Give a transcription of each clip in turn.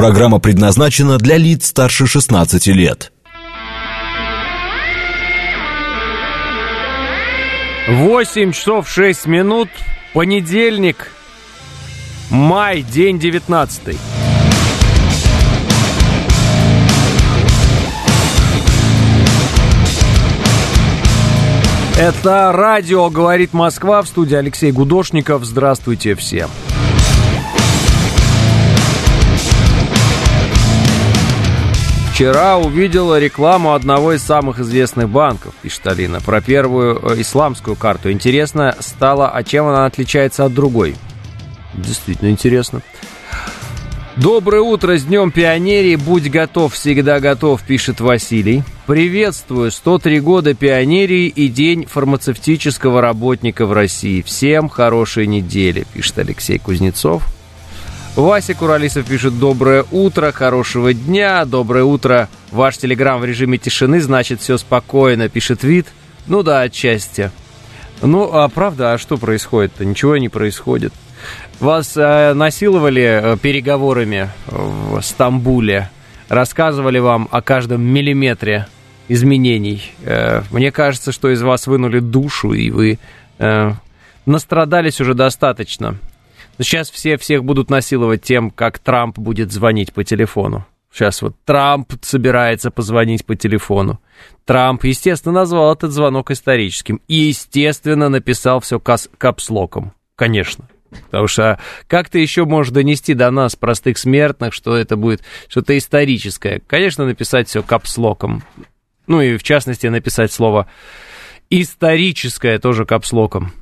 Программа предназначена для лиц старше 16 лет. 8 часов 6 минут, понедельник, май, день 19. Это радио «Говорит Москва», в студии Алексей Гудошников. Здравствуйте всем. Вчера увидела рекламу одного из самых известных банков, пишет Алина, про первую исламскую карту. Интересно стало, а чем она отличается от другой? Действительно интересно. Доброе утро, с Днем Пионерии, будь готов, всегда готов, пишет Василий. Приветствую, 103 года пионерии и День фармацевтического работника в России. Всем хорошей недели, пишет Алексей Кузнецов. Вася Куралисов пишет: доброе утро, хорошего дня, доброе утро. Ваш телеграм в режиме тишины, значит, все спокойно, пишет Вит. Ну да, отчасти. Ну, а правда, а что происходит-то? Ничего не происходит. Вас насиловали переговорами в Стамбуле, рассказывали вам о каждом миллиметре изменений. Мне кажется, что из вас вынули душу, и вы настрадались уже достаточно. Сейчас всех будут насиловать тем, как Трамп будет звонить по телефону. Сейчас вот Трамп собирается позвонить по телефону. Трамп, естественно, назвал этот звонок историческим. И, естественно, написал все капслоком. Конечно. Потому что как ты еще можешь донести до нас, простых смертных, что это будет что-то историческое? Конечно, написать все капслоком. Ну и, в частности, написать слово «историческое» тоже капслоком.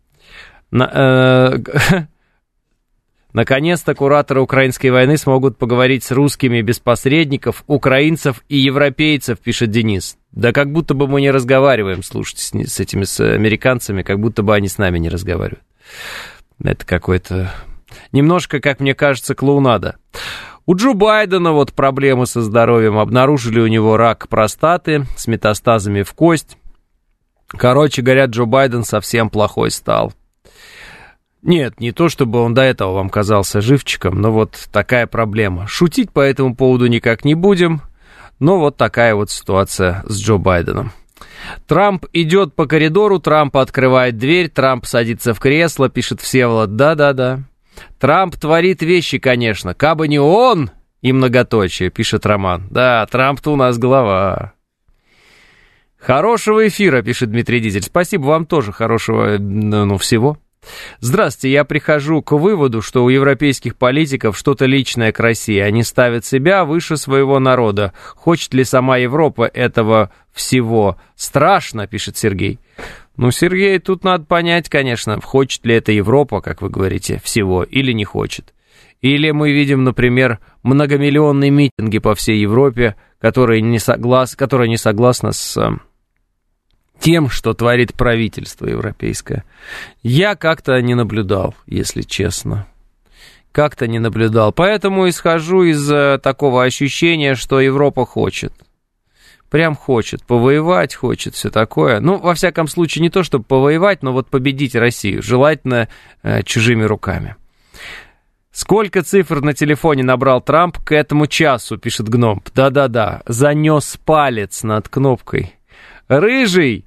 Наконец-то кураторы украинской войны смогут поговорить с русскими без посредников, украинцев и европейцев, пишет Денис. Да как будто бы мы не разговариваем, слушайте, с американцами, как будто бы они с нами не разговаривают. Это какой-то... Немножко, как мне кажется, клоунада. У Джо Байдена вот проблемы со здоровьем. Обнаружили у него рак простаты с метастазами в кость. Короче говоря, Джо Байден совсем плохой стал. Нет, не то, чтобы он до этого вам казался живчиком, но вот такая проблема. Шутить по этому поводу никак не будем, но вот такая вот ситуация с Джо Байденом. Трамп идет по коридору, Трамп открывает дверь, Трамп садится в кресло, пишет Всеволод. Да-да-да. Трамп творит вещи, конечно. Кабы не он и многоточие, пишет Роман. Да, Трамп-то у нас глава. Хорошего эфира, пишет Дмитрий Дизель. Спасибо вам тоже, хорошего, всего. Здравствуйте, я прихожу к выводу, что у европейских политиков что-то личное к России. Они ставят себя выше своего народа. Хочет ли сама Европа этого всего? Страшно, пишет Сергей. Ну, Сергей, тут надо понять, конечно, хочет ли это Европа, как вы говорите, всего, или не хочет. Или мы видим, например, многомиллионные митинги по всей Европе, которые не согласны с... тем, что творит правительство европейское. Я как-то не наблюдал, если честно. Как-то не наблюдал. Поэтому исхожу из такого ощущения, что Европа хочет. Прям хочет. Повоевать хочет, все такое. Ну, во всяком случае, не то, чтобы повоевать, но вот победить Россию. Желательно чужими руками. Сколько цифр на телефоне набрал Трамп к этому часу, пишет Гном. Да-да-да. Занес палец над кнопкой. Рыжий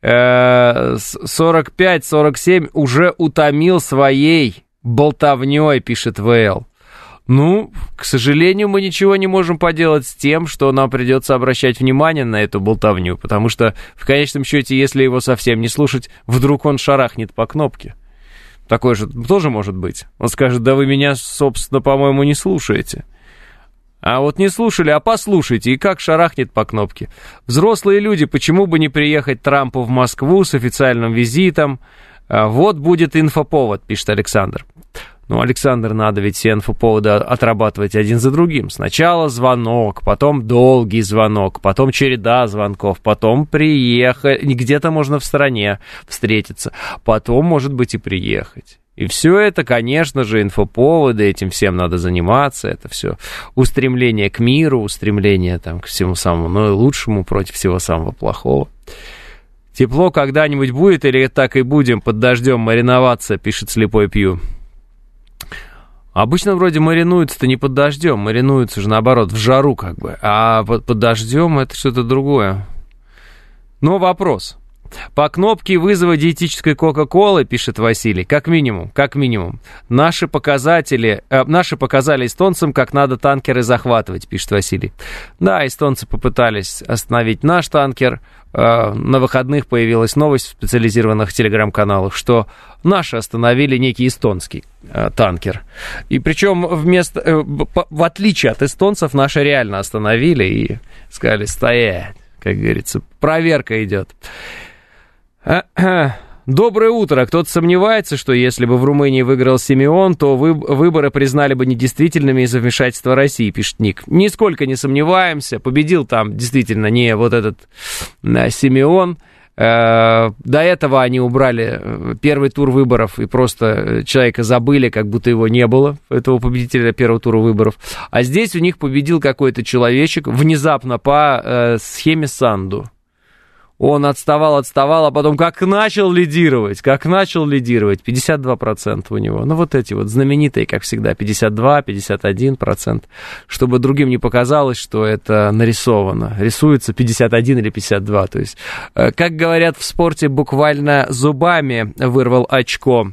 45-47 уже утомил своей болтовней, пишет ВЛ. Ну, к сожалению, мы ничего не можем поделать с тем, что нам придется обращать внимание на эту болтовню, потому что, в конечном счете, если его совсем не слушать, вдруг он шарахнет по кнопке. Такое же тоже может быть. Он скажет: да вы меня, собственно, по-моему, не слушаете. А вот не слушали, а послушайте, и как шарахнет по кнопке. Взрослые люди, почему бы не приехать Трампу в Москву с официальным визитом? Вот будет инфоповод, пишет Александр. Ну, Александр, надо ведь все инфоповоды отрабатывать один за другим. Сначала звонок, потом долгий звонок, потом череда звонков, потом приехать, где-то можно в стороне встретиться, потом, может быть, и приехать. И все это, конечно же, инфоповоды, этим всем надо заниматься, это все устремление к миру, устремление там, к всему самому лучшему против всего самого плохого. Тепло когда-нибудь будет или так и будем под дождем мариноваться, пишет Слепой Пью. Обычно вроде маринуются-то не под дождем, маринуются же наоборот в жару как бы, а под дождем это что-то другое. Но вопрос. По кнопке вызова диетической Кока-Колы, пишет Василий, как минимум, наши показали эстонцам, как надо танкеры захватывать, пишет Василий. Да, эстонцы попытались остановить наш танкер. На выходных появилась новость в специализированных телеграм-каналах, что наши остановили некий эстонский танкер. И причем в отличие от эстонцев, наши реально остановили и сказали: стоять, как говорится, проверка идет. Доброе утро. Кто-то сомневается, что если бы в Румынии выиграл Симеон, то выборы признали бы недействительными из-за вмешательства России, пишет Ник. Нисколько не сомневаемся. Победил там действительно не вот этот Симеон. До этого они убрали первый тур выборов и просто человека забыли, как будто его не было, этого победителя первого тура выборов. А здесь у них победил какой-то человечек внезапно по схеме Санду. Он отставал, а потом как начал лидировать, 52% у него. Ну, вот эти вот знаменитые, как всегда, 52-51%, чтобы другим не показалось, что это нарисовано. Рисуется 51 или 52, то есть, как говорят в спорте, буквально зубами вырвал очко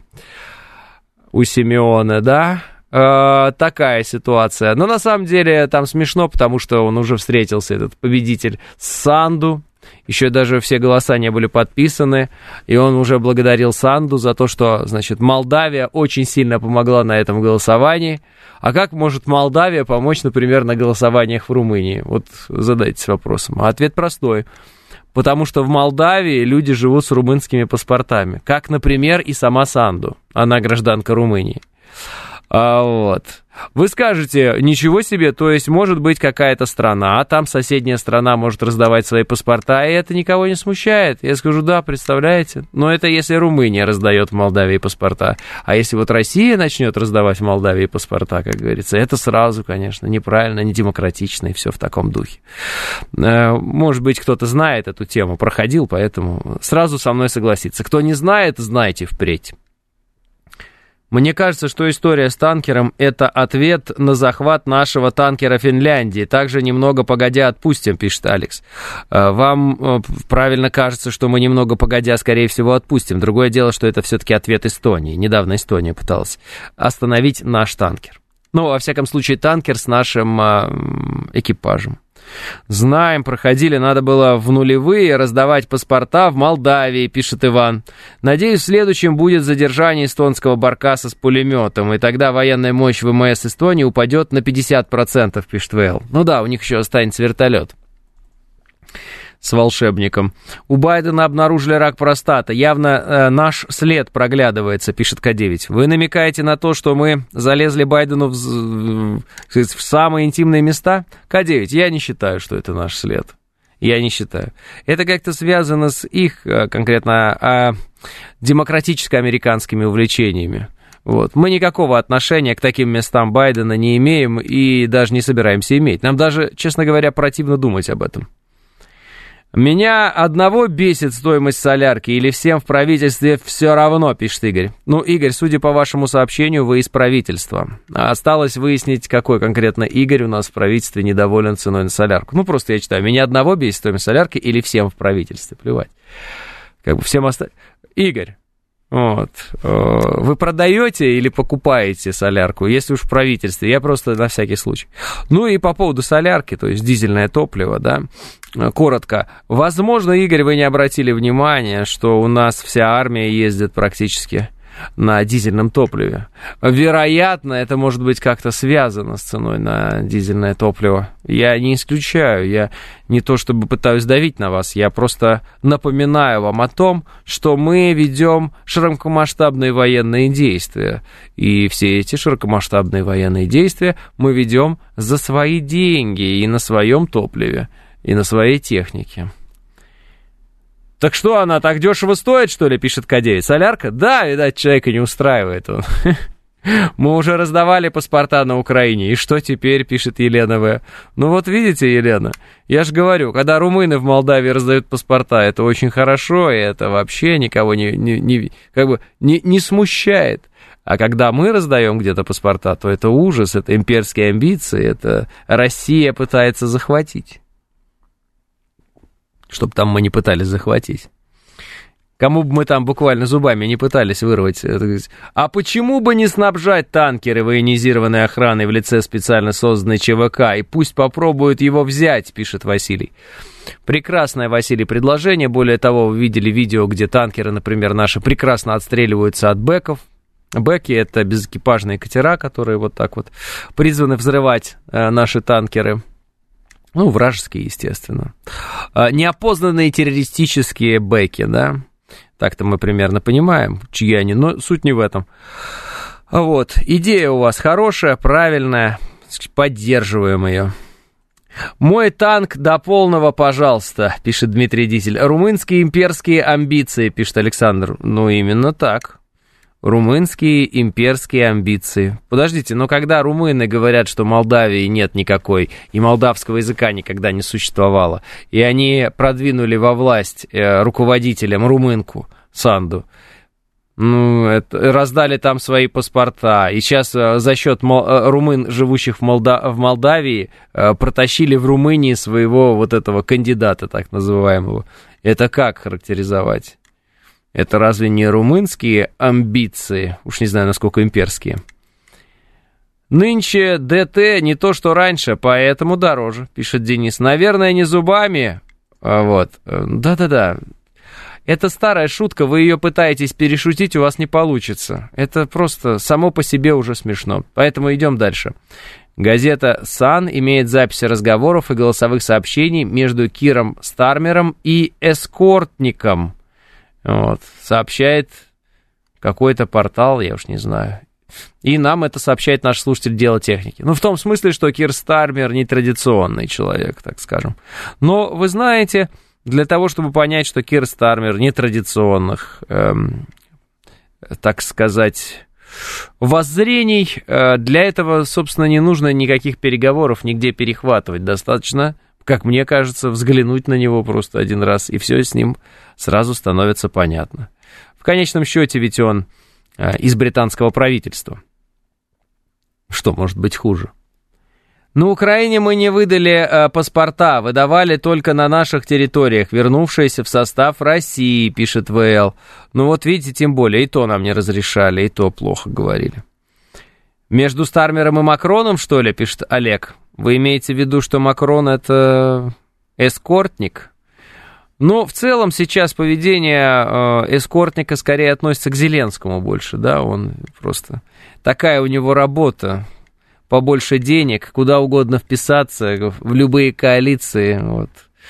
у Симеона, да? Такая ситуация. Но на самом деле там смешно, потому что он уже встретился, этот победитель, с Санду. Еще даже все голоса не были подписаны, и он уже благодарил Санду за то, что, значит, Молдавия очень сильно помогла на этом голосовании. А как может Молдавия помочь, например, на голосованиях в Румынии? Вот задайтесь вопросом. А ответ простой. Потому что в Молдавии люди живут с румынскими паспортами. Как, например, и сама Санду. Она гражданка Румынии. Вот. Вы скажете, ничего себе, то есть может быть какая-то страна, а там соседняя страна может раздавать свои паспорта, и это никого не смущает. Я скажу, да, представляете? Но это если Румыния раздает в Молдавии паспорта. А если вот Россия начнет раздавать в Молдавии паспорта, как говорится, это сразу, конечно, неправильно, недемократично, и все в таком духе. Может быть, кто-то знает эту тему, проходил, поэтому сразу со мной согласится. Кто не знает, знайте впредь. Мне кажется, что история с танкером – это ответ на захват нашего танкера Финляндии. Также немного погодя отпустим, пишет Алекс. Вам правильно кажется, что мы немного погодя, скорее всего, отпустим. Другое дело, что это все-таки ответ Эстонии. Недавно Эстония пыталась остановить наш танкер. Ну, во всяком случае, танкер с нашим экипажем. Знаем, проходили, надо было в нулевые раздавать паспорта в Молдавии, пишет Иван. Надеюсь, в следующем будет задержание эстонского баркаса с пулеметом, и тогда военная мощь ВМС Эстонии упадет на 50%, пишет Вейл. Ну да, у них еще останется вертолет с волшебником. У Байдена обнаружили рак простаты. Явно наш след проглядывается, пишет К9. Вы намекаете на то, что мы залезли Байдену в самые интимные места? К9, я не считаю, что это наш след. Я не считаю. Это как-то связано с их, конкретно, демократическо-американскими увлечениями. Вот. Мы никакого отношения к таким местам Байдена не имеем и даже не собираемся иметь. Нам даже, честно говоря, противно думать об этом. Меня одного бесит стоимость солярки или всем в правительстве все равно, пишет Игорь. Ну, Игорь, судя по вашему сообщению, вы из правительства. Осталось выяснить, какой конкретно Игорь у нас в правительстве недоволен ценой на солярку. Ну, просто я читаю, меня одного бесит стоимость солярки или всем в правительстве, плевать. Как бы всем остальным. Игорь, вот, вы продаете или покупаете солярку, если уж в правительстве, я просто на всякий случай. Ну и по поводу солярки, то есть дизельное топливо, да, коротко. Возможно, Игорь, вы не обратили внимания, что у нас вся армия ездит практически на дизельном топливе. Вероятно, это может быть как-то связано с ценой на дизельное топливо. Я не исключаю, я не то чтобы пытаюсь давить на вас, я просто напоминаю вам о том, что мы ведем широкомасштабные военные действия. И все эти широкомасштабные военные действия мы ведем за свои деньги и на своем топливе, и на своей технике. Так что, она так дешево стоит, что ли, пишет К9? Солярка? Да, видать, человека не устраивает он. Мы уже раздавали паспорта на Украине. И что теперь, пишет Елена В. Ну вот видите, Елена, я же говорю, когда румыны в Молдавии раздают паспорта, это очень хорошо, и это вообще никого не смущает. А когда мы раздаем где-то паспорта, то это ужас, это имперские амбиции, это Россия пытается захватить. Чтобы там мы не пытались захватить. Кому бы мы там буквально зубами не пытались вырвать. А почему бы не снабжать танкеры военизированной охраной в лице специально созданной ЧВК, и пусть попробуют его взять, пишет Василий. Прекрасное, Василий, предложение. Более того, вы видели видео, где танкеры, например, наши прекрасно отстреливаются от бэков. Бэки — это безэкипажные катера, которые вот так вот призваны взрывать наши танкеры. Ну, вражеские, естественно. Неопознанные террористические бэки, да? Так-то мы примерно понимаем, чьи они, но суть не в этом. Вот, идея у вас хорошая, правильная, поддерживаем ее. «Мой танк до полного, пожалуйста», пишет Дмитрий Дизель. «Румынские имперские амбиции», пишет Александр. Ну, именно так. Румынские имперские амбиции. Подождите, но когда румыны говорят, что Молдавии нет никакой, и молдавского языка никогда не существовало, и они продвинули во власть руководителям румынку Санду, ну, раздали там свои паспорта, и сейчас за счет румын, живущих в Молдавии, протащили в Румынии своего вот этого кандидата, так называемого. Это как характеризовать? Это разве не румынские амбиции? Уж не знаю, насколько имперские. «Нынче ДТ не то, что раньше, поэтому дороже», пишет Денис. «Наверное, не зубами». Вот. Да-да-да. Это старая шутка, вы ее пытаетесь перешутить, у вас не получится. Это просто само по себе уже смешно. Поэтому идем дальше. Газета «Сан» имеет записи разговоров и голосовых сообщений между Киром Стармером и эскортником. Вот, сообщает какой-то портал, я уж не знаю. И нам это сообщает наш слушатель «Дело техники». Ну, в том смысле, что Кир Стармер нетрадиционный человек, так скажем. Но, вы знаете, для того, чтобы понять, что Кир Стармер нетрадиционных, так сказать, воззрений, для этого, собственно, не нужно никаких переговоров нигде перехватывать. Достаточно, как мне кажется, взглянуть на него просто один раз, и все с ним сразу становится понятно. В конечном счете ведь он из британского правительства. Что может быть хуже? На Украине мы не выдали паспорта, выдавали только на наших территориях, вернувшиеся в состав России, пишет ВЛ. Ну вот видите, тем более, и то нам не разрешали, и то плохо говорили. Между Стармером и Макроном, что ли, пишет Олег? Вы имеете в виду, что Макрон это эскортник? Ну, в целом сейчас поведение эскортника скорее относится к Зеленскому больше, да, он просто... Такая у него работа, побольше денег, куда угодно вписаться, в любые коалиции, вот.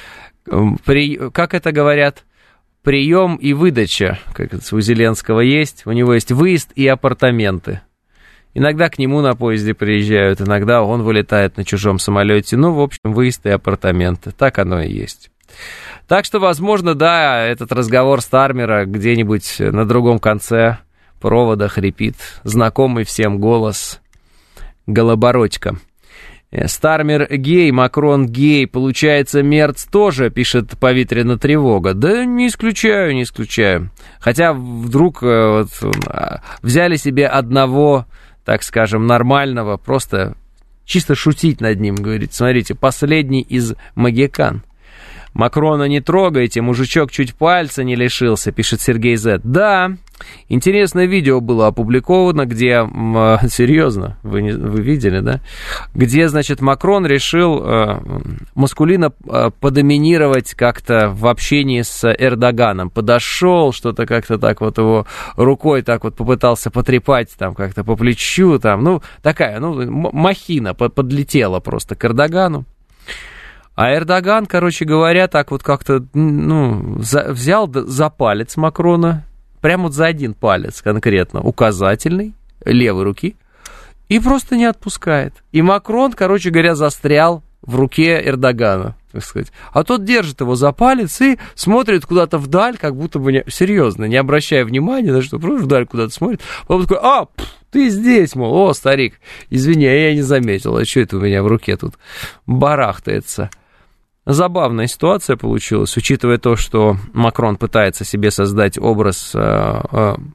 Как это говорят? Прием и выдача, как это у Зеленского есть, у него есть выезд и апартаменты. Иногда к нему на поезде приезжают, иногда он вылетает на чужом самолете. Ну, в общем, выезд и апартаменты. Так оно и есть. Так что, возможно, да, этот разговор Стармера где-нибудь на другом конце провода хрипит знакомый всем голос Голобородько. Стармер гей, Макрон гей, получается, Мерц тоже, пишет повитряна тревога. Да не исключаю, не исключаю. Хотя вдруг вот, взяли себе одного, так скажем, нормального, просто чисто шутить над ним, говорит, смотрите, последний из магикан. Макрона не трогайте, мужичок чуть пальца не лишился, пишет Сергей З. Да, интересное видео было опубликовано, где, серьезно, вы видели, да? Где, значит, Макрон решил маскулинно подоминировать как-то в общении с Эрдоганом. Подошел, что-то как-то так вот его рукой так вот попытался потрепать там как-то по плечу, там, ну, такая, ну, махина подлетела просто к Эрдогану. А Эрдоган, короче говоря, так вот как-то, ну, взял за палец Макрона, прямо вот за один палец конкретно, указательный, левой руки, и просто не отпускает. И Макрон, короче говоря, застрял в руке Эрдогана, так сказать. А тот держит его за палец и смотрит куда-то вдаль, как будто бы, серьезно, не обращая внимания, на что, просто вдаль куда-то смотрит. Потом такой, ты здесь, мол, о, старик, извини, я не заметил, а что это у меня в руке тут барахтается? Забавная ситуация получилась, учитывая то, что Макрон пытается себе создать образ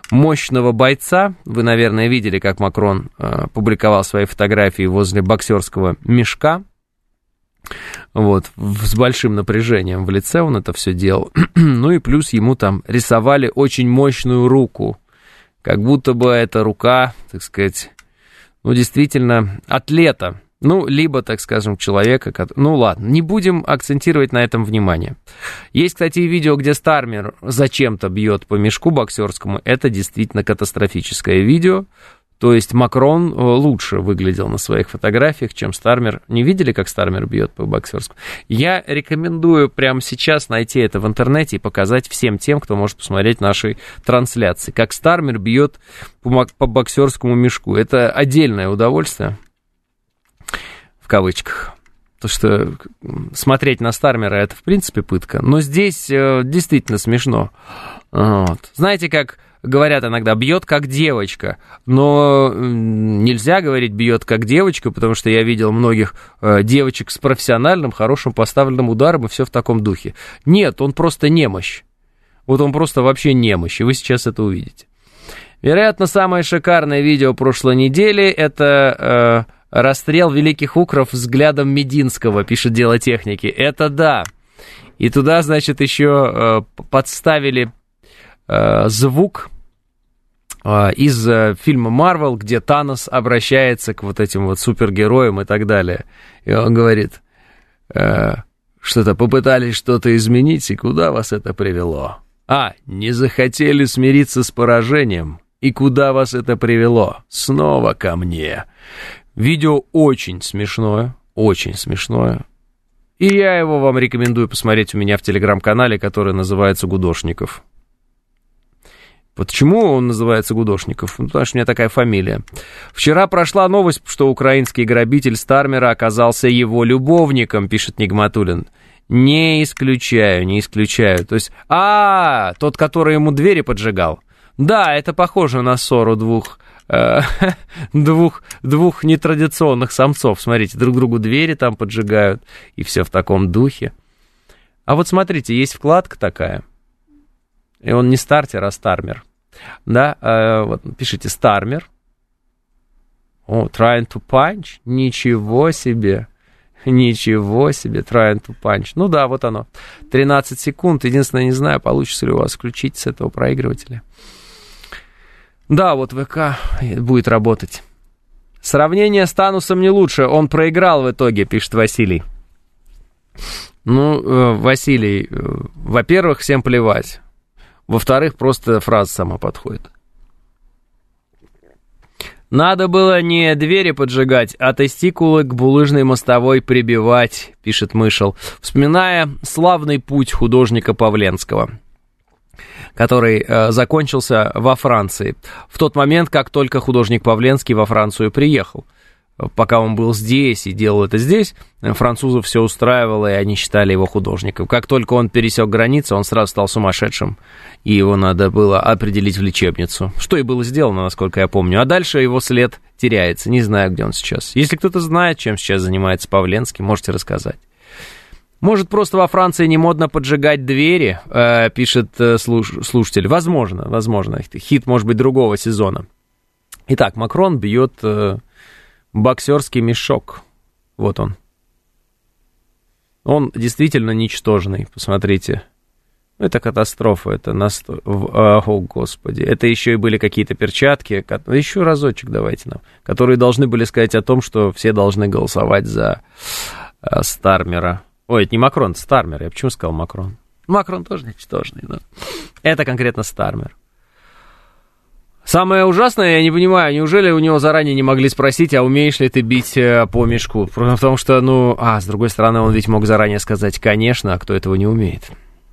мощного бойца. Вы, наверное, видели, как Макрон публиковал свои фотографии возле боксерского мешка. Вот, с большим напряжением в лице он это все делал. Ну и плюс ему там рисовали очень мощную руку. Как будто бы эта рука, так сказать, ну, действительно, атлета. Ну, либо, так скажем, человека... Ну, ладно, не будем акцентировать на этом внимание. Есть, кстати, и видео, где Стармер зачем-то бьет по мешку боксерскому. Это действительно катастрофическое видео. То есть Макрон лучше выглядел на своих фотографиях, чем Стармер. Не видели, как Стармер бьет по боксерскому? Я рекомендую прямо сейчас найти это в интернете и показать всем тем, кто может посмотреть наши трансляции, как Стармер бьет по боксерскому мешку. Это отдельное удовольствие, в кавычках. Потому что смотреть на Стармера — это, в принципе, пытка. Но здесь действительно смешно. Вот. Знаете, как... Говорят иногда, бьет как девочка, но нельзя говорить бьет как девочка, потому что я видел многих девочек с профессиональным, хорошим поставленным ударом, и все в таком духе. Нет, он просто немощь. Вот он просто вообще немощь, и вы сейчас это увидите. Вероятно, самое шикарное видео прошлой недели — это расстрел великих укров взглядом Мединского, пишет Дело техники. Это да. И туда, значит, еще подставили звук из фильма «Марвел», где Танос обращается к вот этим вот супергероям и так далее. И он говорит, что-то попытались что-то изменить, и куда вас это привело? Не захотели смириться с поражением, и куда вас это привело? Снова ко мне. Видео очень смешное, и я его вам рекомендую посмотреть у меня в телеграм-канале, который называется «Гудошников». Почему он называется Гудошников? Потому что у меня такая фамилия. Вчера прошла новость, что украинский грабитель Стармера оказался его любовником, пишет Нигматуллин. Не исключаю. То есть, тот, который ему двери поджигал. Да, это похоже на ссору двух нетрадиционных самцов. Смотрите, друг другу двери там поджигают, и все в таком духе. А вот смотрите, есть вкладка такая. И он не стартер, а Стармер. Да, вот пишите Стармер. Trying to punch. Ничего себе, trying to punch. Ну да, вот оно. 13 секунд. Единственное, не знаю, получится ли у вас включить с этого проигрывателя. Да, вот ВК будет работать. Сравнение с Танусом не лучше. Он проиграл в итоге, пишет Василий. Ну, Василий, во-первых, всем плевать. Во-вторых, просто фраза сама подходит. Надо было не двери поджигать, а тестикулы к булыжной мостовой прибивать, пишет Мышел, вспоминая славный путь художника Павленского, который закончился во Франции. В тот момент, как только художник Павленский во Францию приехал. Пока он был здесь и делал это здесь, французов все устраивало, и они считали его художником. Как только он пересек границу, он сразу стал сумасшедшим, и его надо было определить в лечебницу. Что и было сделано, насколько я помню. А дальше его след теряется, не знаю, где он сейчас. Если кто-то знает, чем сейчас занимается Павленский, можете рассказать. Может, просто во Франции не модно поджигать двери, пишет слушатель. Возможно. Хит, может быть, другого сезона. Итак, Макрон бьет... боксерский мешок. Вот он. Он действительно ничтожный. Посмотрите. Это катастрофа. Это О, Господи. Это еще и были какие-то перчатки. Еще разочек давайте нам. Которые должны были сказать о том, что все должны голосовать за Стармера. Ой, это не Макрон, это Стармер. Я почему сказал Макрон? Макрон тоже ничтожный, да. Это конкретно Стармер. Самое ужасное, я не понимаю, неужели у него заранее не могли спросить, а умеешь ли ты бить по мешку? Потому что, с другой стороны, он ведь мог заранее сказать, конечно, а кто этого не умеет.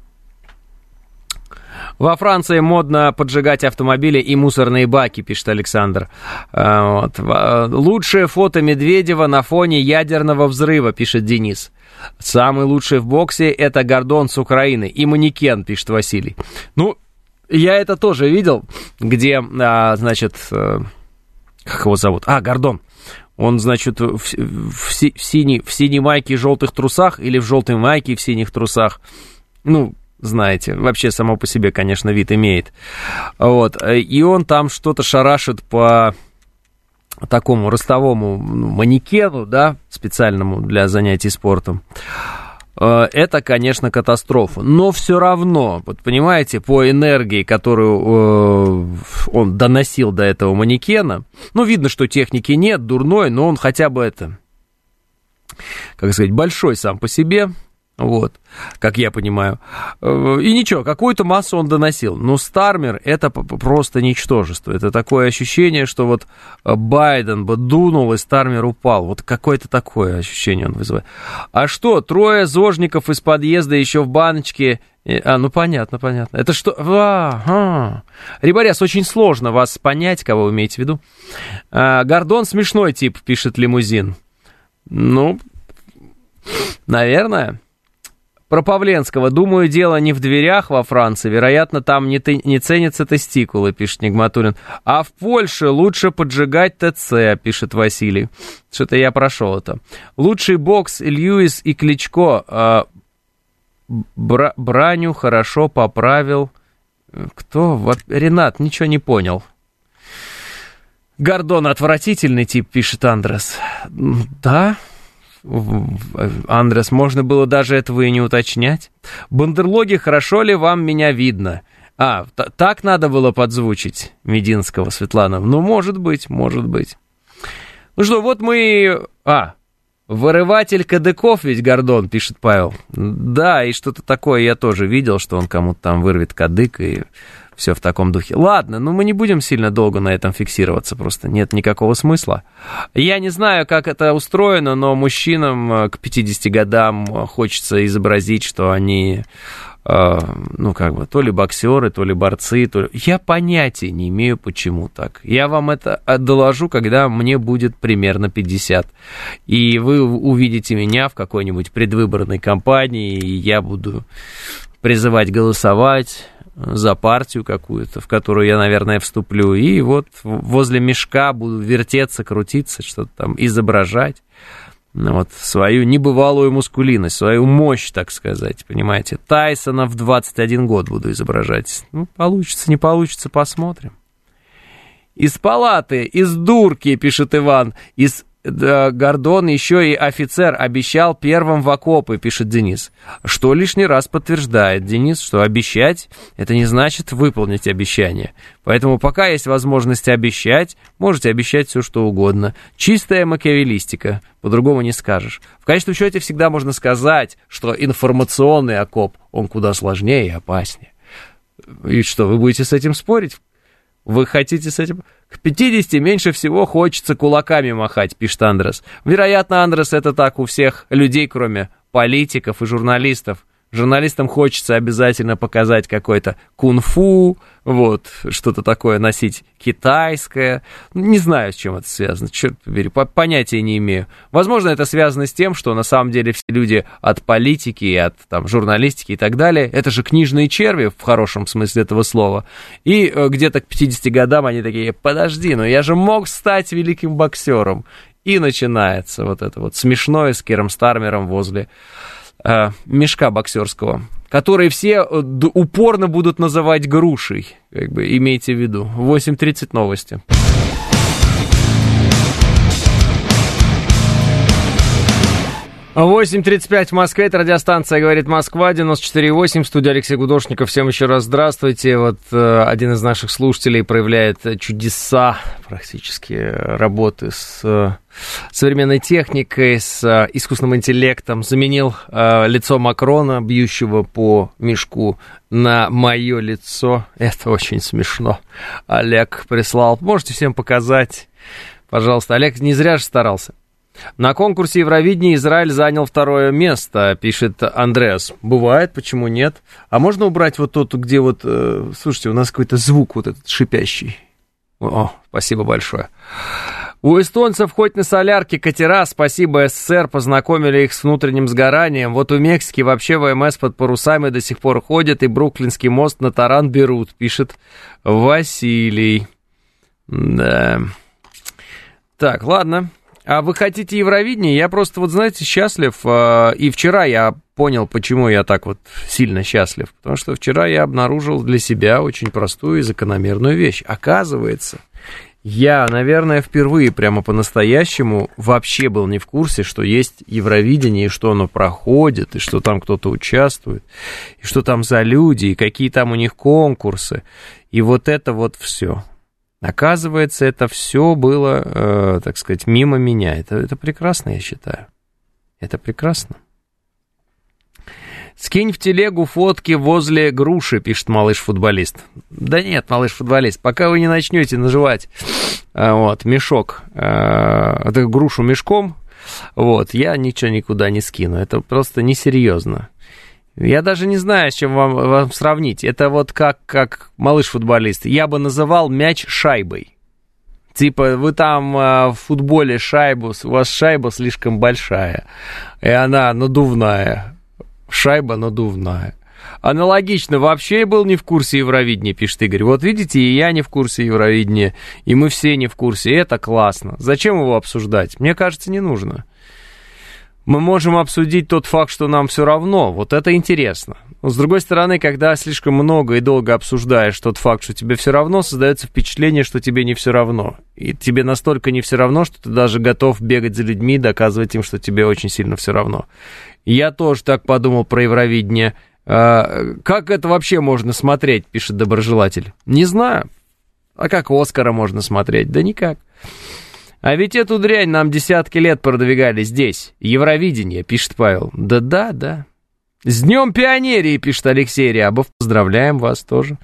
Во Франции модно поджигать автомобили и мусорные баки, пишет Александр. Вот. Лучшее фото Медведева на фоне ядерного взрыва, пишет Денис. Самый лучший в боксе — это Гордон с Украины и манекен, пишет Василий. Я это тоже видел, где, значит, как его зовут? Гордон. Он, значит, в синей майке и желтых трусах, или в желтой майке и в синих трусах. знаете. Вообще, само по себе, конечно, вид имеет. Вот. И он там что-то шарашит по такому ростовому манекену, да, специальному для занятий спортом. Это, конечно, катастрофа. Но все равно, вот понимаете, по энергии, которую он доносил до этого манекена, ну, видно, что техники нет, дурной, но он хотя бы это, как сказать, большой сам по себе, вот, как я понимаю. И ничего, какую-то массу он доносил. Но Стармер — это просто ничтожество. Это такое ощущение, что вот Байден бы дунул, и Стармер упал. Вот какое-то такое ощущение он вызывает. А что, 3 зожников из подъезда еще в баночке... ну, понятно. Это что? Рибаряс, очень сложно вас понять, кого вы имеете в виду. Гордон смешной тип, пишет Лимузин. Ну, наверное... Про Павленского. Думаю, дело не в дверях во Франции. Вероятно, там не ценятся тестикулы, пишет Нигматуллин. А в Польше лучше поджигать ТЦ, пишет Василий. Что-то я прошел это. Лучший бокс Льюис и Кличко. Браню хорошо поправил. Кто? Ренат, ничего не понял. Гордон отвратительный тип, пишет Андрес. Да? Андрес, можно было даже этого и не уточнять. Бандерлоги, хорошо ли вам меня видно? Так надо было подзвучить Мединского, Светлана. Ну, может быть. Ну что, вот мы... вырыватель кадыков ведь Гордон, пишет Павел. Да, и что-то такое я тоже видел, что он кому-то там вырвет кадык и... Все в таком духе. Ладно, но мы не будем сильно долго на этом фиксироваться, просто нет никакого смысла. Я не знаю, как это устроено, но мужчинам к 50 годам хочется изобразить, что они, то ли боксеры, то ли борцы, то ли... Я понятия не имею, почему так. Я вам это доложу, когда мне будет примерно 50. И вы увидите меня в какой-нибудь предвыборной кампании, и я буду призывать голосовать за партию какую-то, в которую я, наверное, вступлю, и вот возле мешка буду вертеться, крутиться, что-то там изображать, вот, свою небывалую мускулинность, свою мощь, так сказать, понимаете. Тайсона в 21 год буду изображать. Ну, получится, не получится, посмотрим. Из палаты, из дурки, пишет Иван, Гордон еще и офицер обещал первым в окопы, пишет Денис. Что лишний раз подтверждает Денис, что обещать, это не значит выполнить обещание. Поэтому пока есть возможность обещать, можете обещать все, что угодно. Чистая макиавеллистика, по-другому не скажешь. В конечном счете всегда можно сказать, что информационный окоп, он куда сложнее и опаснее. И что, вы будете с этим спорить? Вы хотите с этим... К 50 меньше всего хочется кулаками махать, пишет Андрес. Вероятно, Андрес, это так у всех людей, кроме политиков и журналистов. Журналистам хочется обязательно показать какой-то кунг-фу, вот, что-то такое носить китайское. Не знаю, с чем это связано, черт побери, понятия не имею. Возможно, это связано с тем, что на самом деле все люди от политики, от там, журналистики и так далее, это же книжные черви, в хорошем смысле этого слова. И где-то к 50 годам они такие: подожди, но я же мог стать великим боксером. И начинается вот это вот смешное с Киром Стармером возле... мешка боксерского, который все упорно будут называть грушей, как бы, имейте в виду. 8:30 новости. А 8:35 в Москве, это радиостанция «Говорит Москва», 94,8, студия Алексей Гудошников. Всем еще раз здравствуйте. Вот один из наших слушателей проявляет чудеса практически работы с современной техникой, с искусственным интеллектом. Заменил лицо Макрона, бьющего по мешку, на мое лицо. Это очень смешно. Олег прислал. Можете всем показать. Пожалуйста, Олег не зря же старался. На конкурсе Евровидения Израиль занял 2 место, пишет Андреас. Бывает, почему нет? А можно убрать вот тот, где вот... слушайте, у нас какой-то звук вот этот шипящий. О, спасибо большое. У эстонцев хоть на солярке катера, спасибо СССР, познакомили их с внутренним сгоранием. Вот у Мексики вообще ВМС под парусами до сих пор ходят, и Бруклинский мост на таран берут, пишет Василий. Да. Так, ладно. А вы хотите Евровидение? Я просто, вот знаете, счастлив. И вчера я понял, почему я так вот сильно счастлив. Потому что вчера я обнаружил для себя очень простую и закономерную вещь. Оказывается, я, наверное, впервые прямо по-настоящему вообще был не в курсе, что есть Евровидение, и что оно проходит, и что там кто-то участвует, и что там за люди, и какие там у них конкурсы. И вот это вот все. Оказывается, это все было, так сказать, мимо меня. Это прекрасно, я считаю. Это прекрасно. «Скинь в телегу фотки возле груши», пишет малыш-футболист. Да нет, малыш-футболист, пока вы не начнете наживать мешок, грушу мешком, я ничего никуда не скину. Это просто несерьезно. Я даже не знаю, с чем вам сравнить. Это вот как малыш-футболист. Я бы называл мяч шайбой. Типа, вы там в футболе у вас шайба слишком большая, и она надувная. Шайба надувная. Аналогично, вообще я был не в курсе Евровидения, пишет Игорь. Вот видите, и я не в курсе Евровидения, и мы все не в курсе, и это классно. Зачем его обсуждать? Мне кажется, не нужно. Мы можем обсудить тот факт, что нам все равно, вот это интересно. Но с другой стороны, когда слишком много и долго обсуждаешь тот факт, что тебе все равно, создается впечатление, что тебе не все равно. И тебе настолько не все равно, что ты даже готов бегать за людьми, доказывать им, что тебе очень сильно все равно. Я тоже так подумал про Евровидение. Как это вообще можно смотреть, пишет доброжелатель. Не знаю. А как Оскара можно смотреть? Да никак. А ведь эту дрянь нам десятки лет продвигали здесь. Евровидение, пишет Павел. Да. С Днем Пионерии, пишет Алексей Рябов. Поздравляем вас тоже.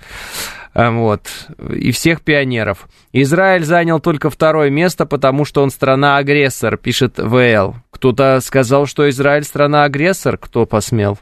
И всех пионеров. Израиль занял только 2-е место, потому что он страна-агрессор, пишет ВЛ. Кто-то сказал, что Израиль страна-агрессор? Кто посмел?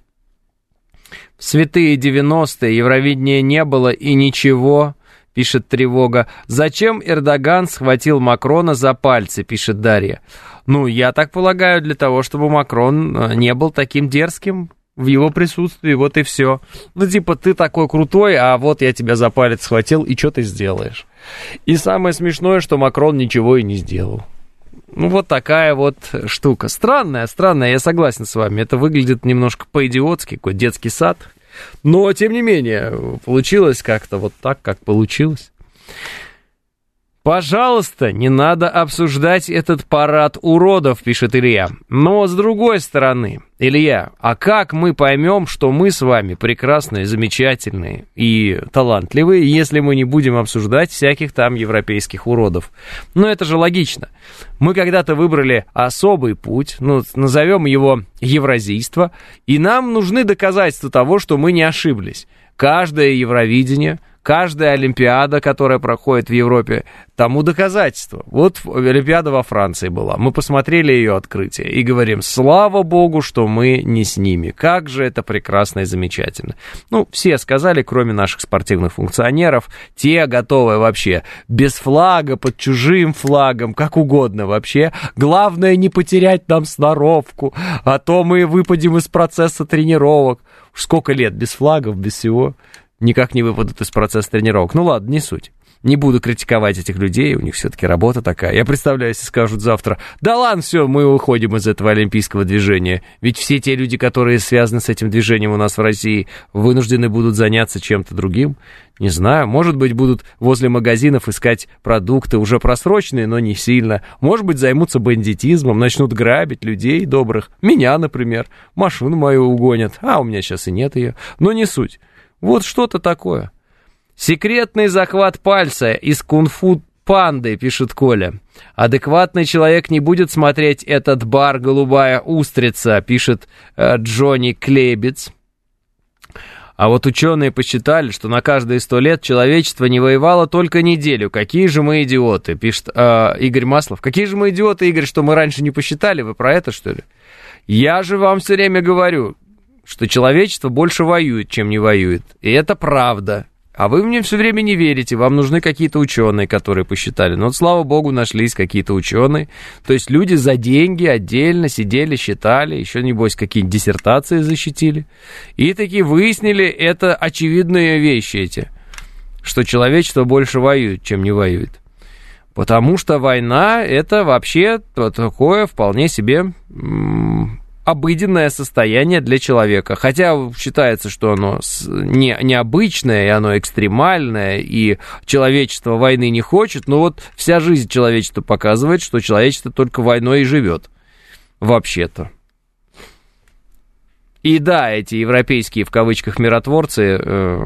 В святые 90-е Евровидения не было и ничего, пишет Тревога. Зачем Эрдоган схватил Макрона за пальцы, пишет Дарья. Я так полагаю, для того, чтобы Макрон не был таким дерзким в его присутствии, вот и все. Ты такой крутой, а вот я тебя за палец схватил, и что ты сделаешь? И самое смешное, что Макрон ничего и не сделал. Вот такая вот штука. Странная, я согласен с вами. Это выглядит немножко по-идиотски, какой детский сад. Но, тем не менее, получилось как-то вот так, как получилось. Пожалуйста, не надо обсуждать этот парад уродов, пишет Илья. Но с другой стороны, Илья, а как мы поймем, что мы с вами прекрасные, замечательные и талантливые, если мы не будем обсуждать всяких там европейских уродов? Это же логично. Мы когда-то выбрали особый путь, назовем его евразийство, и нам нужны доказательства того, что мы не ошиблись. Каждое Евровидение, каждая Олимпиада, которая проходит в Европе, тому доказательство. Вот Олимпиада во Франции была. Мы посмотрели ее открытие и говорим, слава богу, что мы не с ними. Как же это прекрасно и замечательно. Все сказали, кроме наших спортивных функционеров, те готовы вообще без флага, под чужим флагом, как угодно вообще. Главное не потерять нам сноровку, а то мы выпадем из процесса тренировок. Сколько лет без флагов, без всего, никак не выпадут из процесса тренировок. Ладно, не суть. Не буду критиковать этих людей, у них все-таки работа такая. Я представляю, если скажут завтра, да ладно, все, мы уходим из этого олимпийского движения. Ведь все те люди, которые связаны с этим движением у нас в России, вынуждены будут заняться чем-то другим. Не знаю, может быть, будут возле магазинов искать продукты, уже просроченные, но не сильно. Может быть, займутся бандитизмом, начнут грабить людей добрых. Меня, например. Машину мою угонят. А у меня сейчас и нет ее. Но не суть. Вот что-то такое. Секретный захват пальца из кунг-фу панды, пишет Коля. Адекватный человек не будет смотреть этот бар «Голубая устрица», пишет Джонни Клейбиц. А вот ученые посчитали, что на каждые 100 лет человечество не воевало только неделю. Какие же мы идиоты, пишет Игорь Маслов. Какие же мы идиоты, Игорь, что мы раньше не посчитали? Вы про это, что ли? Я же вам все время говорю, что человечество больше воюет, чем не воюет. И это правда. А вы мне все время не верите, вам нужны какие-то ученые, которые посчитали. Но вот, слава богу, нашлись какие-то ученые. То есть люди за деньги отдельно сидели, считали, еще, небось, какие-нибудь диссертации защитили. И таки выяснили, это очевидные вещи эти, что человечество больше воюет, чем не воюет. Потому что война — это вообще такое вполне себе обыденное состояние для человека. Хотя считается, что оно необычное, и оно экстремальное, и человечество войны не хочет, но вот вся жизнь человечества показывает, что человечество только войной и живет. Вообще-то. И да, эти европейские, в кавычках, миротворцы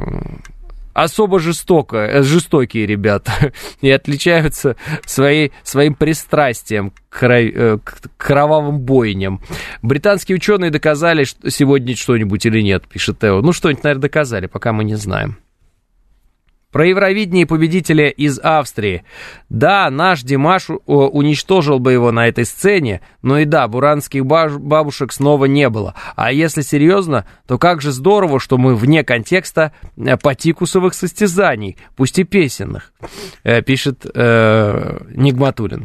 особо жестокие ребята и отличаются своим пристрастием к кровавым бойням. Британские ученые доказали сегодня что-нибудь или нет, пишет Тео. Ну, что-нибудь, наверное, доказали, пока мы не знаем. Про Евровидение и победителя из Австрии. Да, наш Димаш уничтожил бы его на этой сцене, но и да, буранских бабушек снова не было. А если серьезно, то как же здорово, что мы вне контекста патикусовых состязаний, пусть и песенных, пишет Нигматуллин.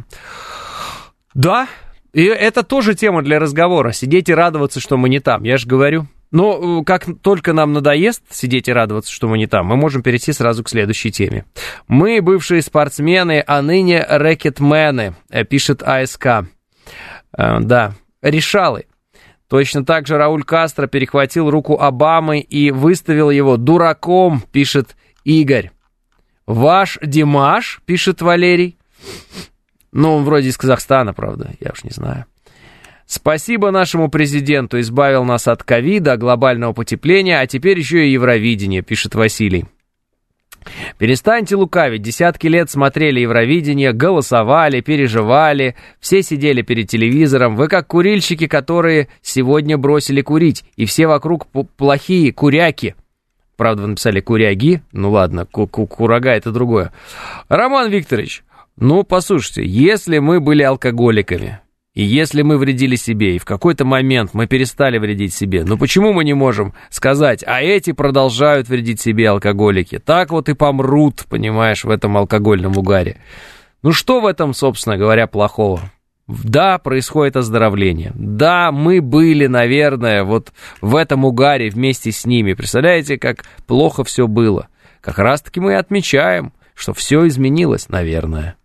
Да, и это тоже тема для разговора. Сидеть и радоваться, что мы не там, я же говорю. Но как только нам надоест сидеть и радоваться, что мы не там, мы можем перейти сразу к следующей теме. Мы бывшие спортсмены, а ныне рэкетмены, пишет АСК. Да, решалы. Точно так же Рауль Кастро перехватил руку Обамы и выставил его дураком, пишет Игорь. Ваш Димаш, пишет Валерий. Ну, он вроде из Казахстана, правда, я уж не знаю. Спасибо нашему президенту, избавил нас от ковида, глобального потепления, а теперь еще и Евровидение, пишет Василий. Перестаньте лукавить, десятки лет смотрели Евровидение, голосовали, переживали, все сидели перед телевизором, вы как курильщики, которые сегодня бросили курить, и все вокруг плохие куряки. Правда, вы написали куряги, ну ладно, курага это другое. Роман Викторович, ну послушайте, если мы были алкоголиками, и если мы вредили себе, и в какой-то момент мы перестали вредить себе, ну почему мы не можем сказать, а эти продолжают вредить себе, алкоголики? Так вот и помрут, понимаешь, в этом алкогольном угаре. Ну что в этом, собственно говоря, плохого? Да, происходит оздоровление. Да, мы были, наверное, вот в этом угаре вместе с ними. Представляете, как плохо все было? Как раз-таки мы отмечаем, что все изменилось, наверное.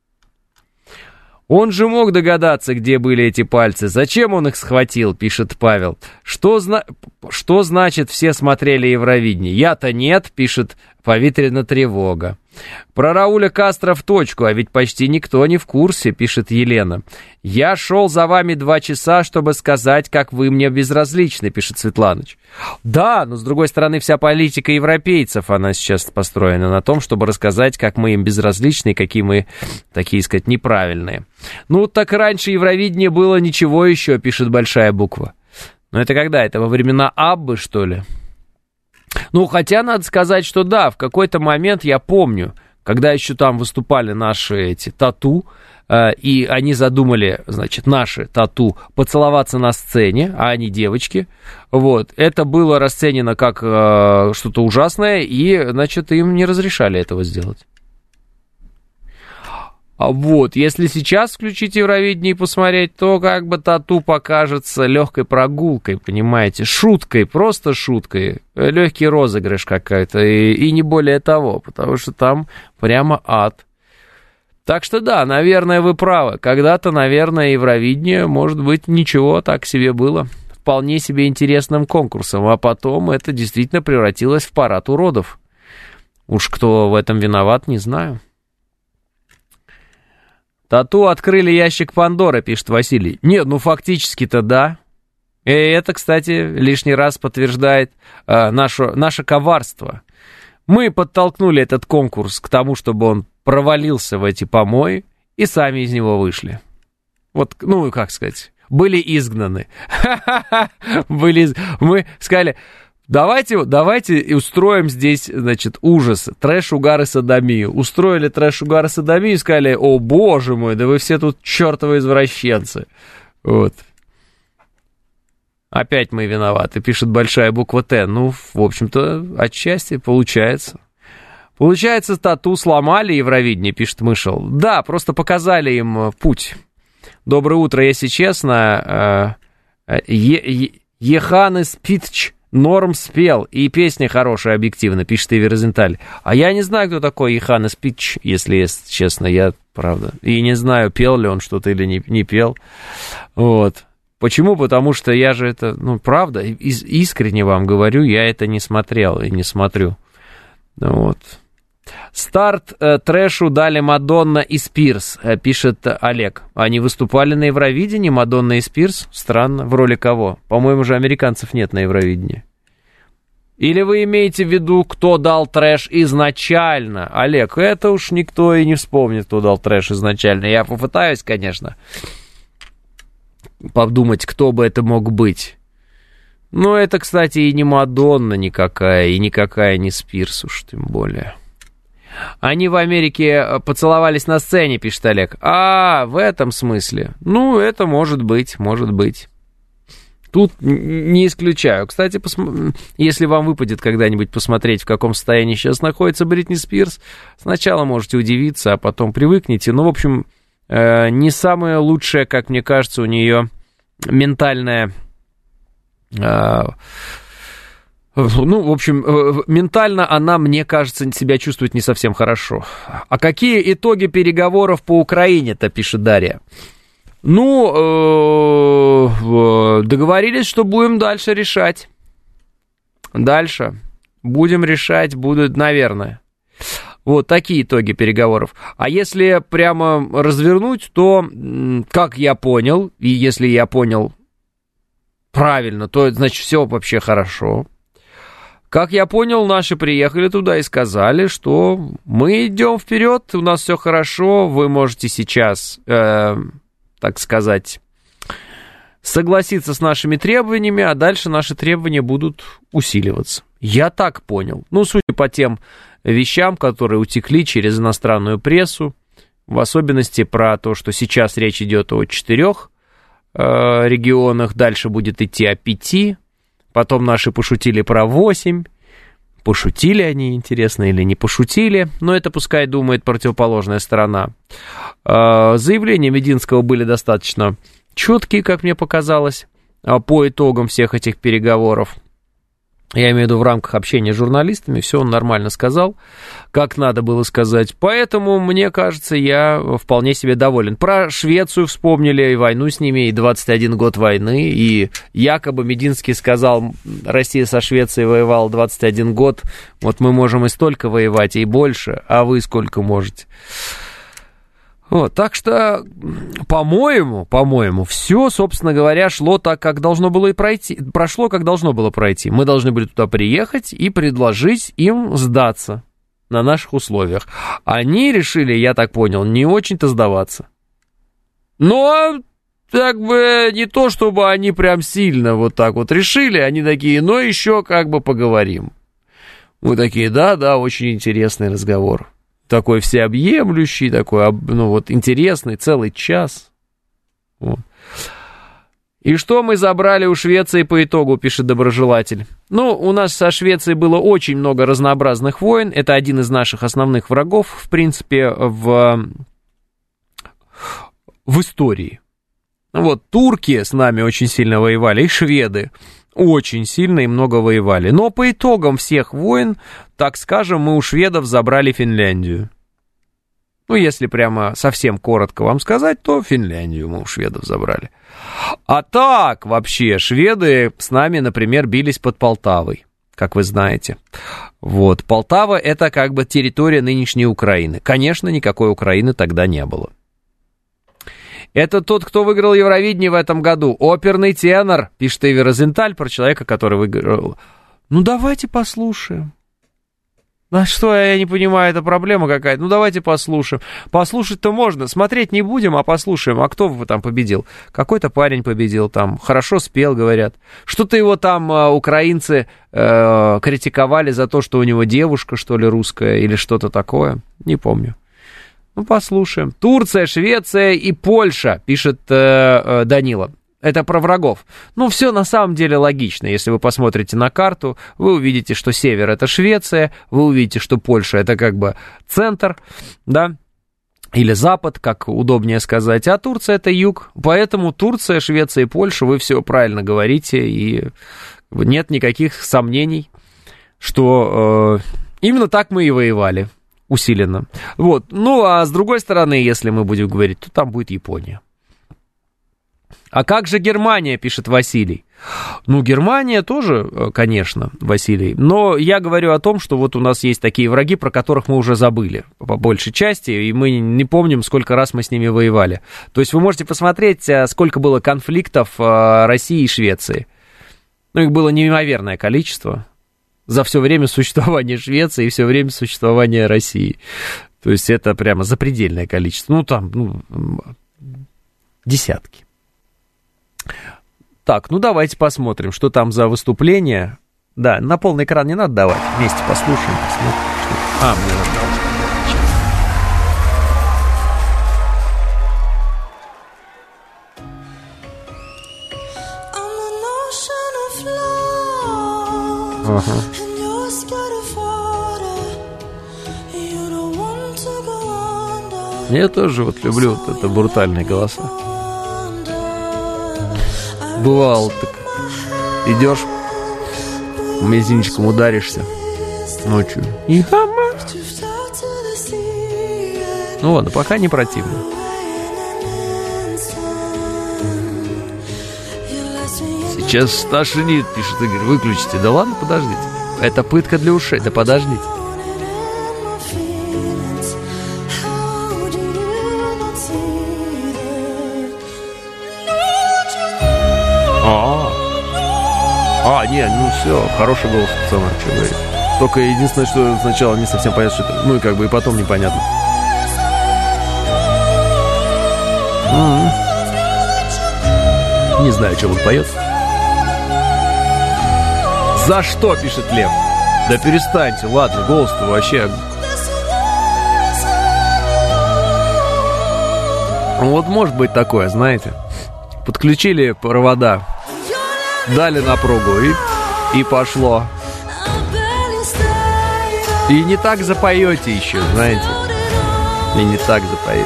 Он же мог догадаться, где были эти пальцы. Зачем он их схватил, пишет Павел. Что значит все смотрели Евровидение? Я-то нет, пишет Повитряна тревога. Про Рауля Кастро в точку, а ведь почти никто не в курсе, пишет Елена. Я шел за вами 2 часа, чтобы сказать, как вы мне безразличны, пишет Светланыч. Да, но с другой стороны, вся политика европейцев, она сейчас построена на том, чтобы рассказать, как мы им безразличны, какие мы, такие сказать, неправильные. Ну, так раньше Евровидение было ничего еще, пишет большая буква. Но это когда? Это во времена Аббы, что ли? Ну, хотя надо сказать, что да, в какой-то момент я помню, когда еще там выступали наши эти тату, и они задумали, значит, наши тату поцеловаться на сцене, а они девочки, вот, это было расценено как что-то ужасное, и, значит, им не разрешали этого сделать. Вот, если сейчас включить Евровидение и посмотреть, то как бы тату покажется легкой прогулкой, понимаете, шуткой, просто шуткой, легкий розыгрыш какой-то, и не более того, потому что там прямо ад. Так что да, наверное, вы правы, когда-то, наверное, Евровидение, может быть, ничего так себе было, вполне себе интересным конкурсом, а потом это действительно превратилось в парад уродов. Уж кто в этом виноват, не знаю. Тату открыли ящик Пандоры, пишет Василий. Нет, ну фактически-то да. И это, кстати, лишний раз подтверждает наше коварство. Мы подтолкнули этот конкурс к тому, чтобы он провалился в эти помои, и сами из него вышли. Вот, ну, как сказать, были изгнаны. Мы сказали... Давайте устроим здесь, значит, ужас, трэш, угар и содомию. Устроили трэш, угар и содомию и сказали, о, боже мой, да вы все тут чертовы извращенцы. Вот. Опять мы виноваты, пишет большая буква Т. Ну, в общем-то, отчасти получается. Получается, тату сломали Евровидение, пишет Мышел. Да, просто показали им путь. Доброе утро, если честно. Еханес Питч. Норм спел, и песня хорошая, объективно, пишет Иви Розенталь. А я не знаю, кто такой Йоханнес Питч, если честно, я, правда. И не знаю, пел ли он что-то или не пел. Вот. Почему? Потому что я же это, правда, искренне вам говорю, я это не смотрел и не смотрю. Вот. Старт трэшу дали Мадонна и Спирс, пишет Олег. Они выступали на Евровидении, Мадонна и Спирс? Странно. В роли кого? По-моему, же американцев нет на Евровидении. Или вы имеете в виду, кто дал трэш изначально? Олег, это уж никто и не вспомнит, кто дал трэш изначально. Я попытаюсь, конечно, подумать, кто бы это мог быть. Но это, кстати, и не Мадонна никакая, и никакая не Спирс уж тем более. Они в Америке поцеловались на сцене, пишет Олег. В этом смысле. Это может быть, может быть. Тут не исключаю. Кстати, если вам выпадет когда-нибудь посмотреть, в каком состоянии сейчас находится Бритни Спирс, сначала можете удивиться, а потом привыкнете. В общем, не самое лучшее, как мне кажется, у нее ментальная... ментально она, мне кажется, себя чувствует не совсем хорошо. А какие итоги переговоров по Украине-то, пишет Дарья? Договорились, что будем дальше решать. Дальше будем решать, будут, наверное. Вот такие итоги переговоров. А если прямо развернуть, то, как я понял, и если я понял правильно, то, значит, все вообще хорошо. Как я понял, наши приехали туда и сказали, что мы идем вперед, у нас все хорошо, вы можете сейчас... так сказать, согласиться с нашими требованиями, а дальше наши требования будут усиливаться. Я так понял. Судя по тем вещам, которые утекли через иностранную прессу, в особенности про то, что сейчас речь идет о 4 регионах, дальше будет идти о 5, потом наши пошутили про 8, пошутили они, интересно, или не пошутили, но это пускай думает противоположная сторона. Заявления Мединского были достаточно четкие, как мне показалось, по итогам всех этих переговоров. Я имею в виду в рамках общения с журналистами, все он нормально сказал, как надо было сказать. Поэтому, мне кажется, я вполне себе доволен. Про Швецию вспомнили, и войну с ними, и 21 год войны, и якобы Мединский сказал, Россия со Швецией воевала 21 год, вот мы можем и столько воевать, и больше, а вы сколько можете? Вот, так что, по-моему, все, собственно говоря, шло так, как должно было и пройти. Прошло, как должно было пройти. Мы должны были туда приехать и предложить им сдаться на наших условиях. Они решили, я так понял, не очень-то сдаваться. Но, как бы, не то, чтобы они прям сильно вот так вот решили. Они такие, но еще как бы поговорим. Мы такие, да, очень интересный разговор. Такой всеобъемлющий, такой, интересный, целый час. Вот. И что мы забрали у Швеции по итогу, пишет доброжелатель. У нас со Швецией было очень много разнообразных войн. Это один из наших основных врагов, в принципе, в истории. Турки с нами очень сильно воевали, и шведы очень сильно и много воевали. Но по итогам всех войн, так скажем, мы у шведов забрали Финляндию. Если прямо совсем коротко вам сказать, то Финляндию мы у шведов забрали. А так, вообще, шведы с нами, например, бились под Полтавой, как вы знаете. Вот, Полтава — это как бы территория нынешней Украины. Конечно, никакой Украины тогда не было. Это тот, кто выиграл Евровидение в этом году. Оперный тенор, пишет Эви Розенталь про человека, который выиграл. Давайте послушаем. Что, я не понимаю, это проблема какая-то. Давайте послушаем. Послушать-то можно. Смотреть не будем, а послушаем. А кто там победил? Какой-то парень победил там. Хорошо спел, говорят. Что-то его там украинцы критиковали за то, что у него девушка, что ли, русская, или что-то такое. Не помню. Послушаем. Турция, Швеция и Польша, пишет Данила. Это про врагов. Все на самом деле логично. Если вы посмотрите на карту, вы увидите, что север — это Швеция, вы увидите, что Польша — это как бы центр, да, или запад, как удобнее сказать, а Турция — это юг. Поэтому Турция, Швеция и Польша, вы все правильно говорите, и нет никаких сомнений, что именно так мы и воевали. Усиленно. Вот. А с другой стороны, если мы будем говорить, то там будет Япония. А как же Германия, пишет Василий. Ну, Германия тоже, конечно, Василий. Но я говорю о том, что вот у нас есть такие враги, про которых мы уже забыли, по большей части, и мы не помним, сколько раз мы с ними воевали. То есть вы можете посмотреть, сколько было конфликтов России и Швеции. Ну, их было неимоверное количество за все время существования Швеции и все время существования России. То есть это прямо запредельное количество. Ну, там, десятки. Так, ну давайте посмотрим, что там за выступление. Да, на полный экран не надо давать. Вместе послушаем, посмотрим. Что... мне надо давать. Ага. Я тоже вот люблю вот это брутальные голоса. Бывало так. Идешь, мизинчиком ударишься ночью. И хама. Ну ладно, пока не противно. Сейчас стошнит, пишет Игорь. Выключите. Да ладно, подождите. Это пытка для ушей. Да подождите. Не, ну все, хороший голос, пацана, что говорить. Только единственное, что сначала не совсем понятно, что это, ну и как бы и потом непонятно. Не знаю, что он поет. За что, пишет Лев? Да перестаньте, ладно, голос-то вообще... Вот может быть такое, знаете. Подключили провода, дали напругу и пошло. И не так запоете еще, знаете. И не так запоете.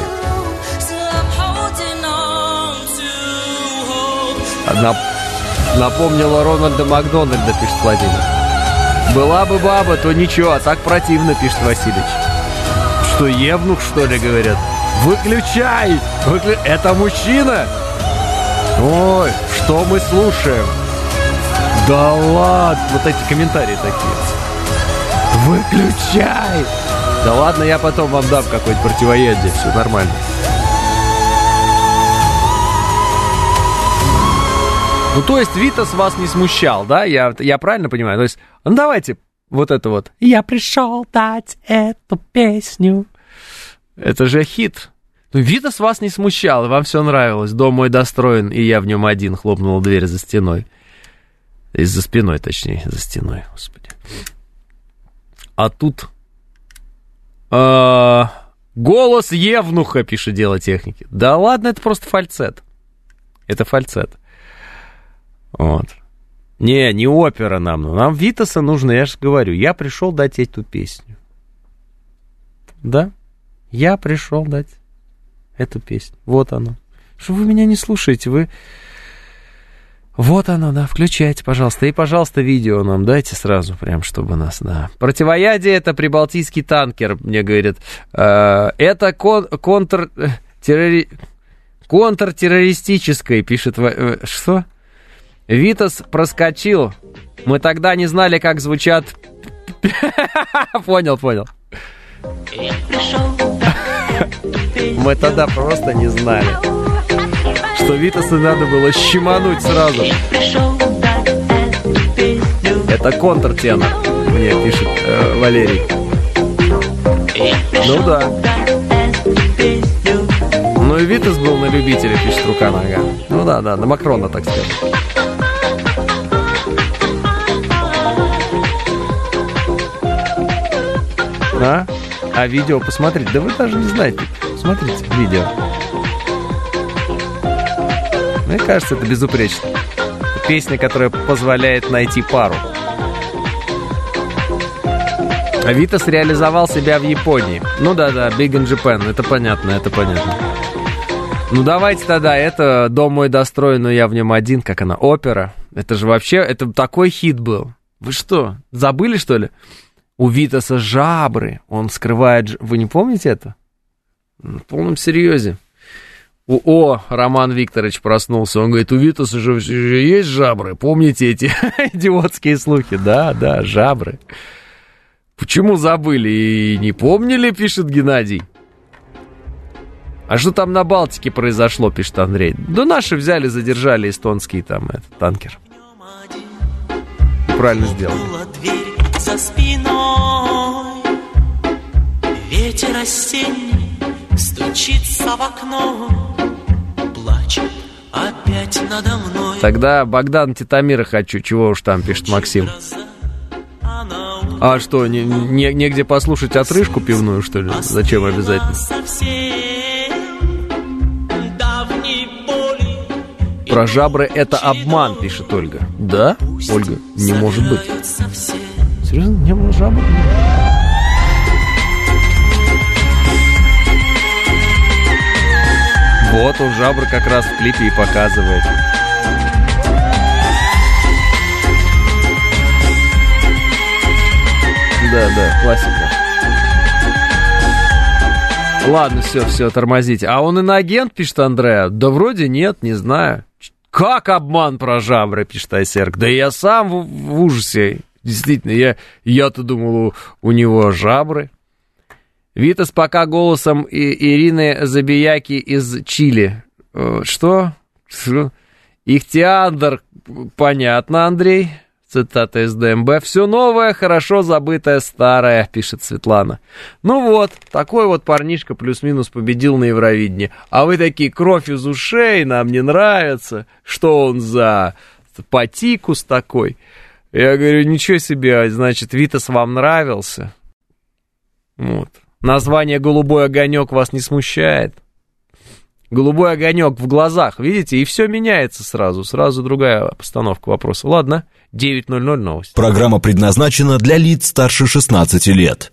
Напомнила Рональда Макдональда, пишет Владимир. Была бы баба, то ничего, а так противно, пишет Васильевич. Что, евнух, что ли, говорят? Выключай! Это мужчина? Ой, что мы слушаем? Да ладно, вот эти комментарии такие. Выключай! Да ладно, я потом вам дам какое-нибудь противоядие, все нормально. Ну, то есть Витас вас не смущал, да? Я правильно понимаю? То есть, ну, давайте вот это вот. Я пришел дать эту песню. Это же хит. Ну, Витас вас не смущал, вам все нравилось. Дом мой достроен, и я в нем один. Хлопнула дверь за стеной. За спиной, точнее, за стеной, господи. А тут... голос евнуха, пишет Дело техники. Да ладно, это просто фальцет. Это фальцет. Вот. Не опера нам. Нам Витаса нужно, я же говорю. Я пришел дать эту песню. Да? Я пришел дать эту песню. Вот оно. Что вы меня не слушаете? Вы... Вот оно, да, включайте, пожалуйста. И, пожалуйста, видео нам дайте сразу, прям, чтобы нас, да. Противоядие — это прибалтийский танкер, мне говорят. Это контртеррористическое, пишет... Что? Витас проскочил. Мы тогда не знали, как звучат... Понял. Мы тогда просто не знали, что Витаса надо было щемануть сразу. Это контртенор, мне пишет Валерий. Ну да. Ну и Витас был на любителя, пишет Рука-нога. Ну да, на Макрона, так сказать. А видео посмотреть? Да вы даже не знаете. Смотрите видео. Мне кажется, это безупречно. Это песня, которая позволяет найти пару. А Витас реализовал себя в Японии. Ну да, Big in Japan. Это понятно. Ну давайте тогда, это «Дом мой достроен, но я в нем один», как она, опера. Это же вообще, это такой хит был. Вы что, забыли, что ли? У Витаса жабры, он скрывает... Вы не помните это? В полном серьезе. О, Роман Викторович проснулся. Он говорит, у Витаса же есть жабры. Помните эти идиотские слухи? Да, жабры. Почему забыли и не помнили, пишет Геннадий. А что там на Балтике произошло, пишет Андрей. Да наши взяли, задержали эстонский там танкер. Правильно сделали. За спиной ветер осенний стучится в окно, плачет опять надо мной. Тогда Богдан Титамира хочу, чего уж там, пишет Максим. А что, негде послушать отрыжку пивную, что ли? Зачем обязательно? Про жабры это обман, пишет Ольга. Да, Ольга, не может быть. Серьезно, не было жабр? Вот он жабры как раз в клипе и показывает. Да, классика. Ладно, все, тормозите. А он иноагент, пишет Андреа? Да вроде нет, не знаю. Как обман про жабры, пишет Айсерк? Да я сам в ужасе. Действительно, я-то думал, у него жабры. Витас пока голосом Ирины Забияки из Чили. Что? Ихтиандр, понятно, Андрей. Цитата из ДМБ. «Все новое, хорошо забытое старое», пишет Светлана. Ну вот, такой вот парнишка плюс-минус победил на Евровидении. А вы такие, кровь из ушей, нам не нравится. Что он за патикус такой? Я говорю, ничего себе, значит, Витас вам нравился? Вот. Название «Голубой огонек» вас не смущает? Голубой огонек в глазах, видите, и все меняется сразу. Сразу другая постановка вопроса. Ладно, 9:00 новости. Программа предназначена для лиц старше 16 лет.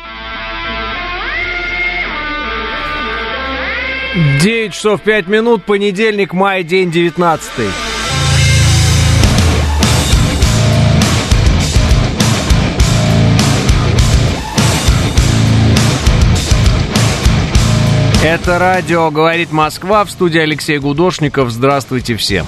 9 часов 5 минут, понедельник, май, день 19. Это радио «Говорит Москва», в студии Алексей Гудошников. Здравствуйте всем.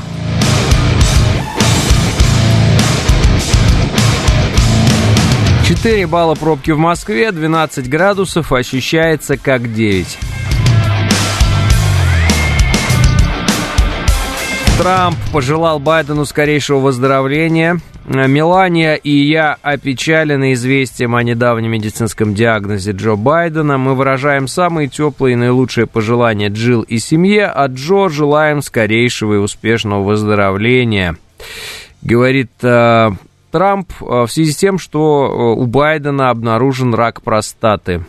Четыре балла пробки в Москве, 12 градусов, ощущается как 9. Трамп пожелал Байдену скорейшего выздоровления. Мелания и я опечалены известием о недавнем медицинском диагнозе Джо Байдена. Мы выражаем самые теплые и наилучшие пожелания Джилл и семье, а Джо желаем скорейшего и успешного выздоровления. Говорит Трамп в связи с тем, что у Байдена обнаружен рак простаты.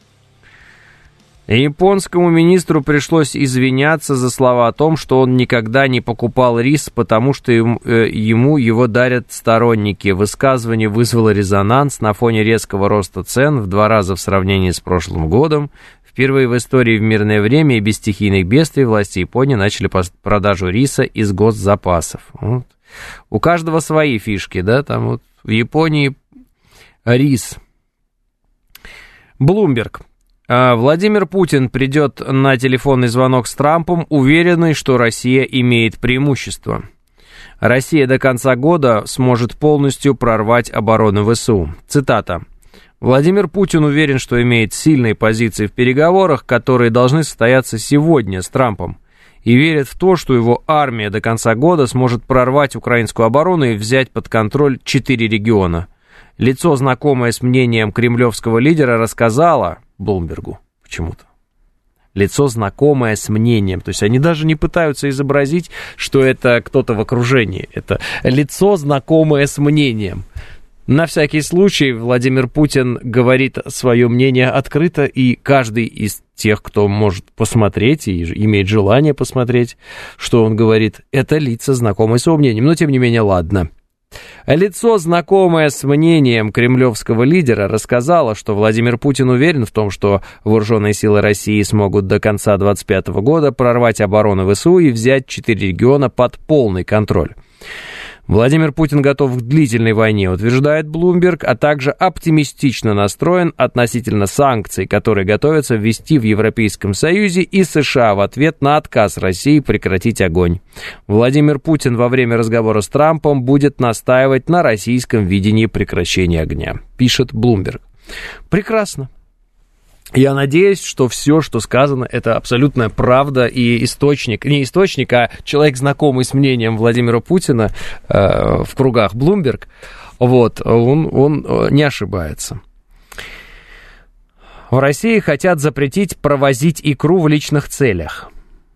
Японскому министру пришлось извиняться за слова о том, что он никогда не покупал рис, потому что ему его дарят сторонники. Высказывание вызвало резонанс на фоне резкого роста цен в 2 раза в сравнении с прошлым годом. Впервые в истории в мирное время и без стихийных бедствий власти Японии начали продажу риса из госзапасов. Вот. У каждого свои фишки, да, там вот в Японии рис. Блумберг. Владимир Путин придет на телефонный звонок с Трампом, уверенный, что Россия имеет преимущество. Россия до конца года сможет полностью прорвать оборону ВСУ. Цитата. Владимир Путин уверен, что имеет сильные позиции в переговорах, которые должны состояться сегодня с Трампом, и верит в то, что его армия до конца года сможет прорвать украинскую оборону и взять под контроль 4 региона. Лицо, знакомое с мнением кремлевского лидера, рассказало Блумбергу почему-то. Лицо, знакомое с мнением. То есть они даже не пытаются изобразить, что это кто-то в окружении. Это лицо, знакомое с мнением. На всякий случай Владимир Путин говорит свое мнение открыто, и каждый из тех, кто может посмотреть и имеет желание посмотреть, что он говорит, это лица, знакомые с его мнением. Но, тем не менее, ладно. Лицо, знакомое с мнением кремлевского лидера, рассказало, что Владимир Путин уверен в том, что вооруженные силы России смогут до конца 2025 года прорвать оборону ВСУ и взять 4 региона под полный контроль. Владимир Путин готов к длительной войне, утверждает Bloomberg, а также оптимистично настроен относительно санкций, которые готовятся ввести в Европейском Союзе и США в ответ на отказ России прекратить огонь. Владимир Путин во время разговора с Трампом будет настаивать на российском видении прекращения огня, пишет Bloomberg. Прекрасно. Я надеюсь, что все, что сказано, это абсолютная правда, и источник, не источник, а человек, знакомый с мнением Владимира Путина в кругах Bloomberg, вот, он не ошибается. В России хотят запретить провозить икру в личных целях.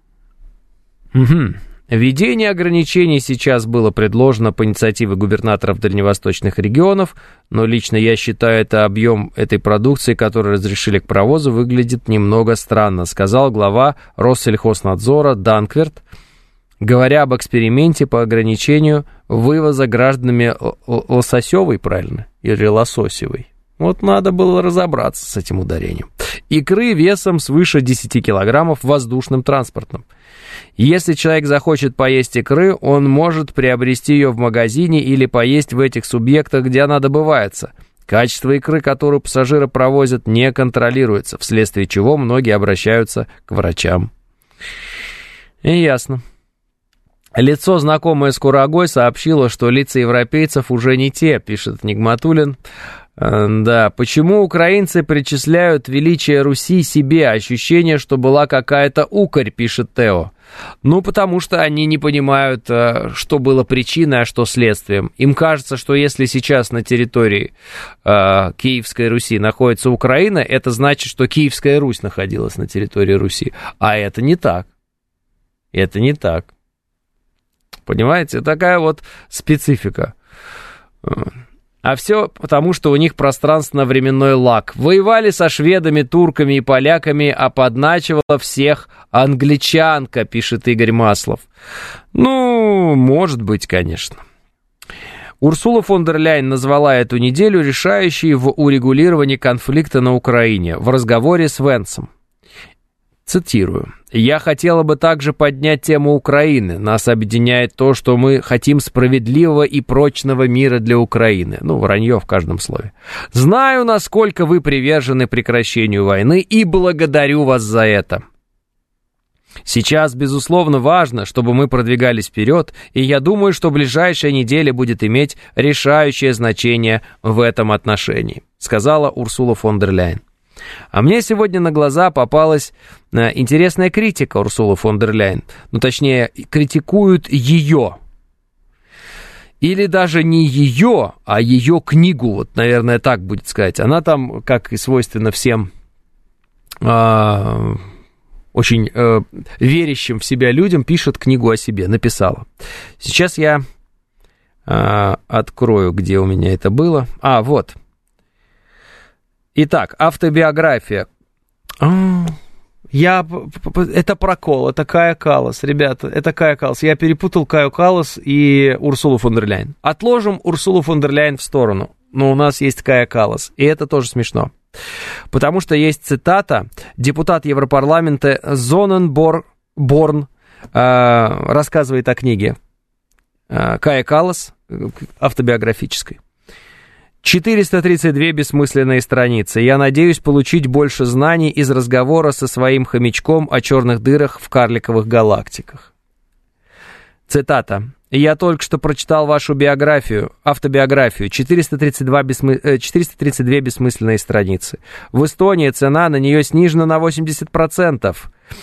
Введение ограничений сейчас было предложено по инициативе губернаторов дальневосточных регионов, но лично я считаю, это объем этой продукции, которую разрешили к провозу, выглядит немного странно, сказал глава Россельхознадзора Данкверт, говоря об эксперименте по ограничению вывоза гражданами лососевой, правильно, или лососевой. Вот надо было разобраться с этим ударением. Икры весом свыше 10 килограммов воздушным транспортом. Если человек захочет поесть икры, он может приобрести ее в магазине или поесть в этих субъектах, где она добывается. Качество икры, которую пассажиры провозят, не контролируется, вследствие чего многие обращаются к врачам. И ясно. Лицо, знакомое с курагой, сообщило, что лица европейцев уже не те, пишет Нигматуллин. Да, почему украинцы причисляют величие Руси себе, ощущение, что была какая-то укорь, пишет Тео. Ну, потому что они не понимают, что было причиной, а что следствием. Им кажется, что если сейчас на территории Киевской Руси находится Украина, это значит, что Киевская Русь находилась на территории Руси. А это не так. Это не так. Понимаете, такая вот специфика. А все потому, что у них пространственно-временной лаг. Воевали со шведами, турками и поляками, а подначивала всех англичанка, пишет Игорь Маслов. Ну, может быть, конечно. Урсула фон дер Ляйен назвала эту неделю решающей в урегулировании конфликта на Украине в разговоре с Венсом. Цитирую. «Я хотела бы также поднять тему Украины. Нас объединяет то, что мы хотим справедливого и прочного мира для Украины». Ну, вранье в каждом слове. «Знаю, насколько вы привержены прекращению войны, и благодарю вас за это. Сейчас, безусловно, важно, чтобы мы продвигались вперед, и я думаю, что ближайшая неделя будет иметь решающее значение в этом отношении», сказала Урсула фон дер Ляйен. А мне сегодня на глаза попалась интересная критика Урсулы фон дер Ляйен. Ну, точнее, критикуют ее. Или даже не ее, а ее книгу. Вот, наверное, так будет сказать. Она там, как и свойственно всем очень верящим в себя людям, пишет книгу о себе. Написала. Сейчас я открою, где у меня это было. Вот. Итак, автобиография. Это прокол, это Кая Каллас, ребята, это Кая Каллас. Я перепутал Каю Каллас и Урсулу фон дер Ляйен. Отложим Урсулу фон дер Ляйен в сторону, но у нас есть Кая Каллас, и это тоже смешно. Потому что есть цитата, депутат Европарламента Зоненборн рассказывает о книге Кая Каллас, автобиографической. 432 бессмысленные страницы. Я надеюсь получить больше знаний из разговора со своим хомячком о черных дырах в карликовых галактиках. Цитата. «Я только что прочитал вашу автобиографию. 432 бессмысленные страницы. В Эстонии цена на нее снижена на 80%.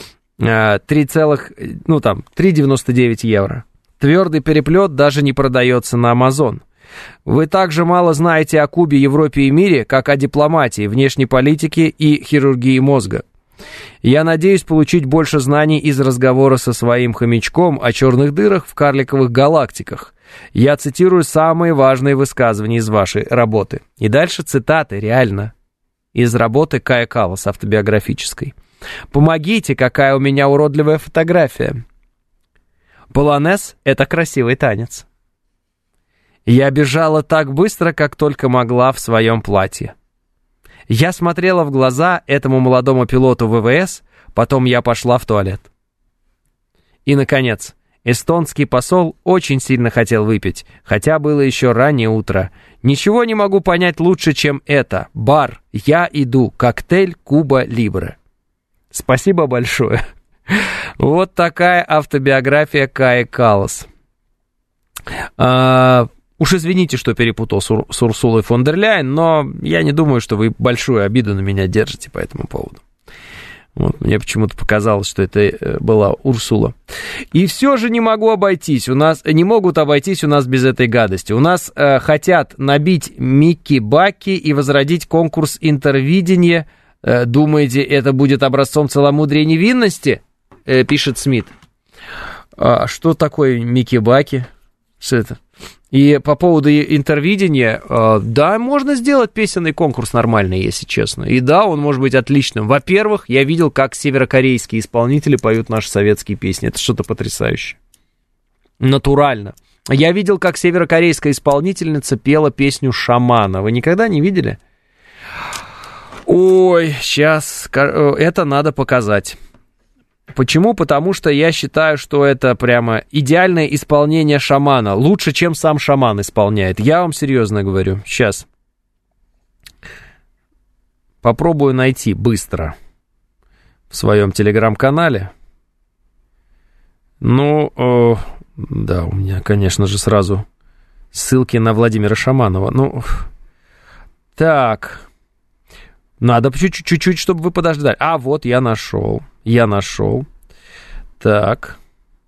3,99 евро. Твердый переплет даже не продается на Amazon. Вы также мало знаете о Кубе, Европе и мире, как о дипломатии, внешней политике и хирургии мозга. Я надеюсь получить больше знаний из разговора со своим хомячком о черных дырах в карликовых галактиках. Я цитирую самые важные высказывания из вашей работы». И дальше цитаты, реально, из работы Кая Каллас автобиографической. «Помогите, какая у меня уродливая фотография. Полонез — это красивый танец. Я бежала так быстро, как только могла в своем платье. Я смотрела в глаза этому молодому пилоту ВВС, потом я пошла в туалет. И, наконец, Эстонский посол очень сильно хотел выпить, хотя было еще раннее утро. Ничего не могу понять лучше, чем это. Бар. Я иду. Коктейль Куба Либре. Спасибо большое. Вот такая автобиография Каи Каллас. Уж извините, что перепутал с Урсулой фон дер Ляйен, но я не думаю, что вы большую обиду на меня держите по этому поводу. Вот, мне почему-то показалось, что это была Урсула. И все же не могут обойтись у нас без этой гадости. У нас хотят набить Микки-Бакки и возродить конкурс интервидения. Думаете, это будет образцом целомудрия и невинности? Пишет Смит. А что такое Микки-Бакки? Что это? И по поводу интервидения, да, можно сделать песенный конкурс нормальный, если честно. И да, он может быть отличным. Во-первых, я видел, как северокорейские исполнители поют наши советские песни. Это что-то потрясающее. Натурально. Я видел, как северокорейская исполнительница пела песню «Шамана». Вы никогда не видели? Ой, сейчас это надо показать. Почему? Потому что я считаю, что это прямо идеальное исполнение шамана. Лучше, чем сам шаман исполняет. Я вам серьезно говорю. Сейчас. Попробую найти быстро в своем телеграм-канале. Ну, да, у меня, конечно же, сразу ссылки на Владимира Шаманова. Ну, так. Надо чуть-чуть, чтобы вы подождали. А, вот, я нашел. Так.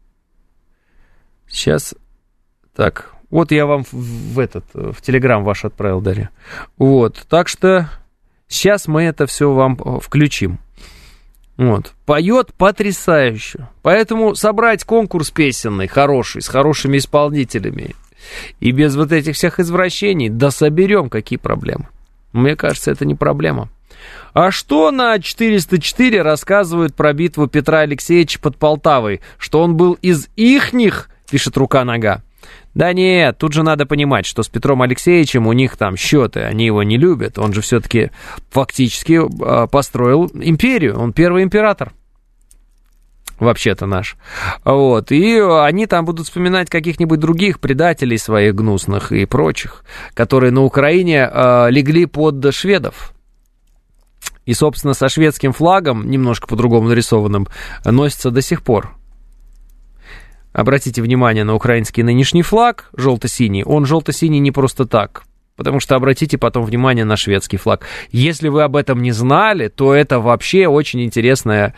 Сейчас. Так. Вот я вам в Телеграм ваш отправил, Дарья. Вот. Так что сейчас мы это все вам включим. Вот. Поет потрясающе. Поэтому собрать конкурс песенный, хороший, с хорошими исполнителями и без вот этих всех извращений, да соберем, какие проблемы. Мне кажется, это не проблема. А что на 404 рассказывают про битву Петра Алексеевича под Полтавой? Что он был из ихних, пишет Рука-Нога. Да нет, тут же надо понимать, что с Петром Алексеевичем у них там счеты, они его не любят. Он же все-таки фактически построил империю, он первый император. Вообще-то наш. Вот. И они там будут вспоминать каких-нибудь других предателей своих гнусных и прочих, которые на Украине легли под шведов. И, собственно, со шведским флагом, немножко по-другому нарисованным, носится до сих пор. Обратите внимание на украинский нынешний флаг, желто-синий. Он желто-синий не просто так, потому что обратите потом внимание на шведский флаг. Если вы об этом не знали, то это вообще очень интересный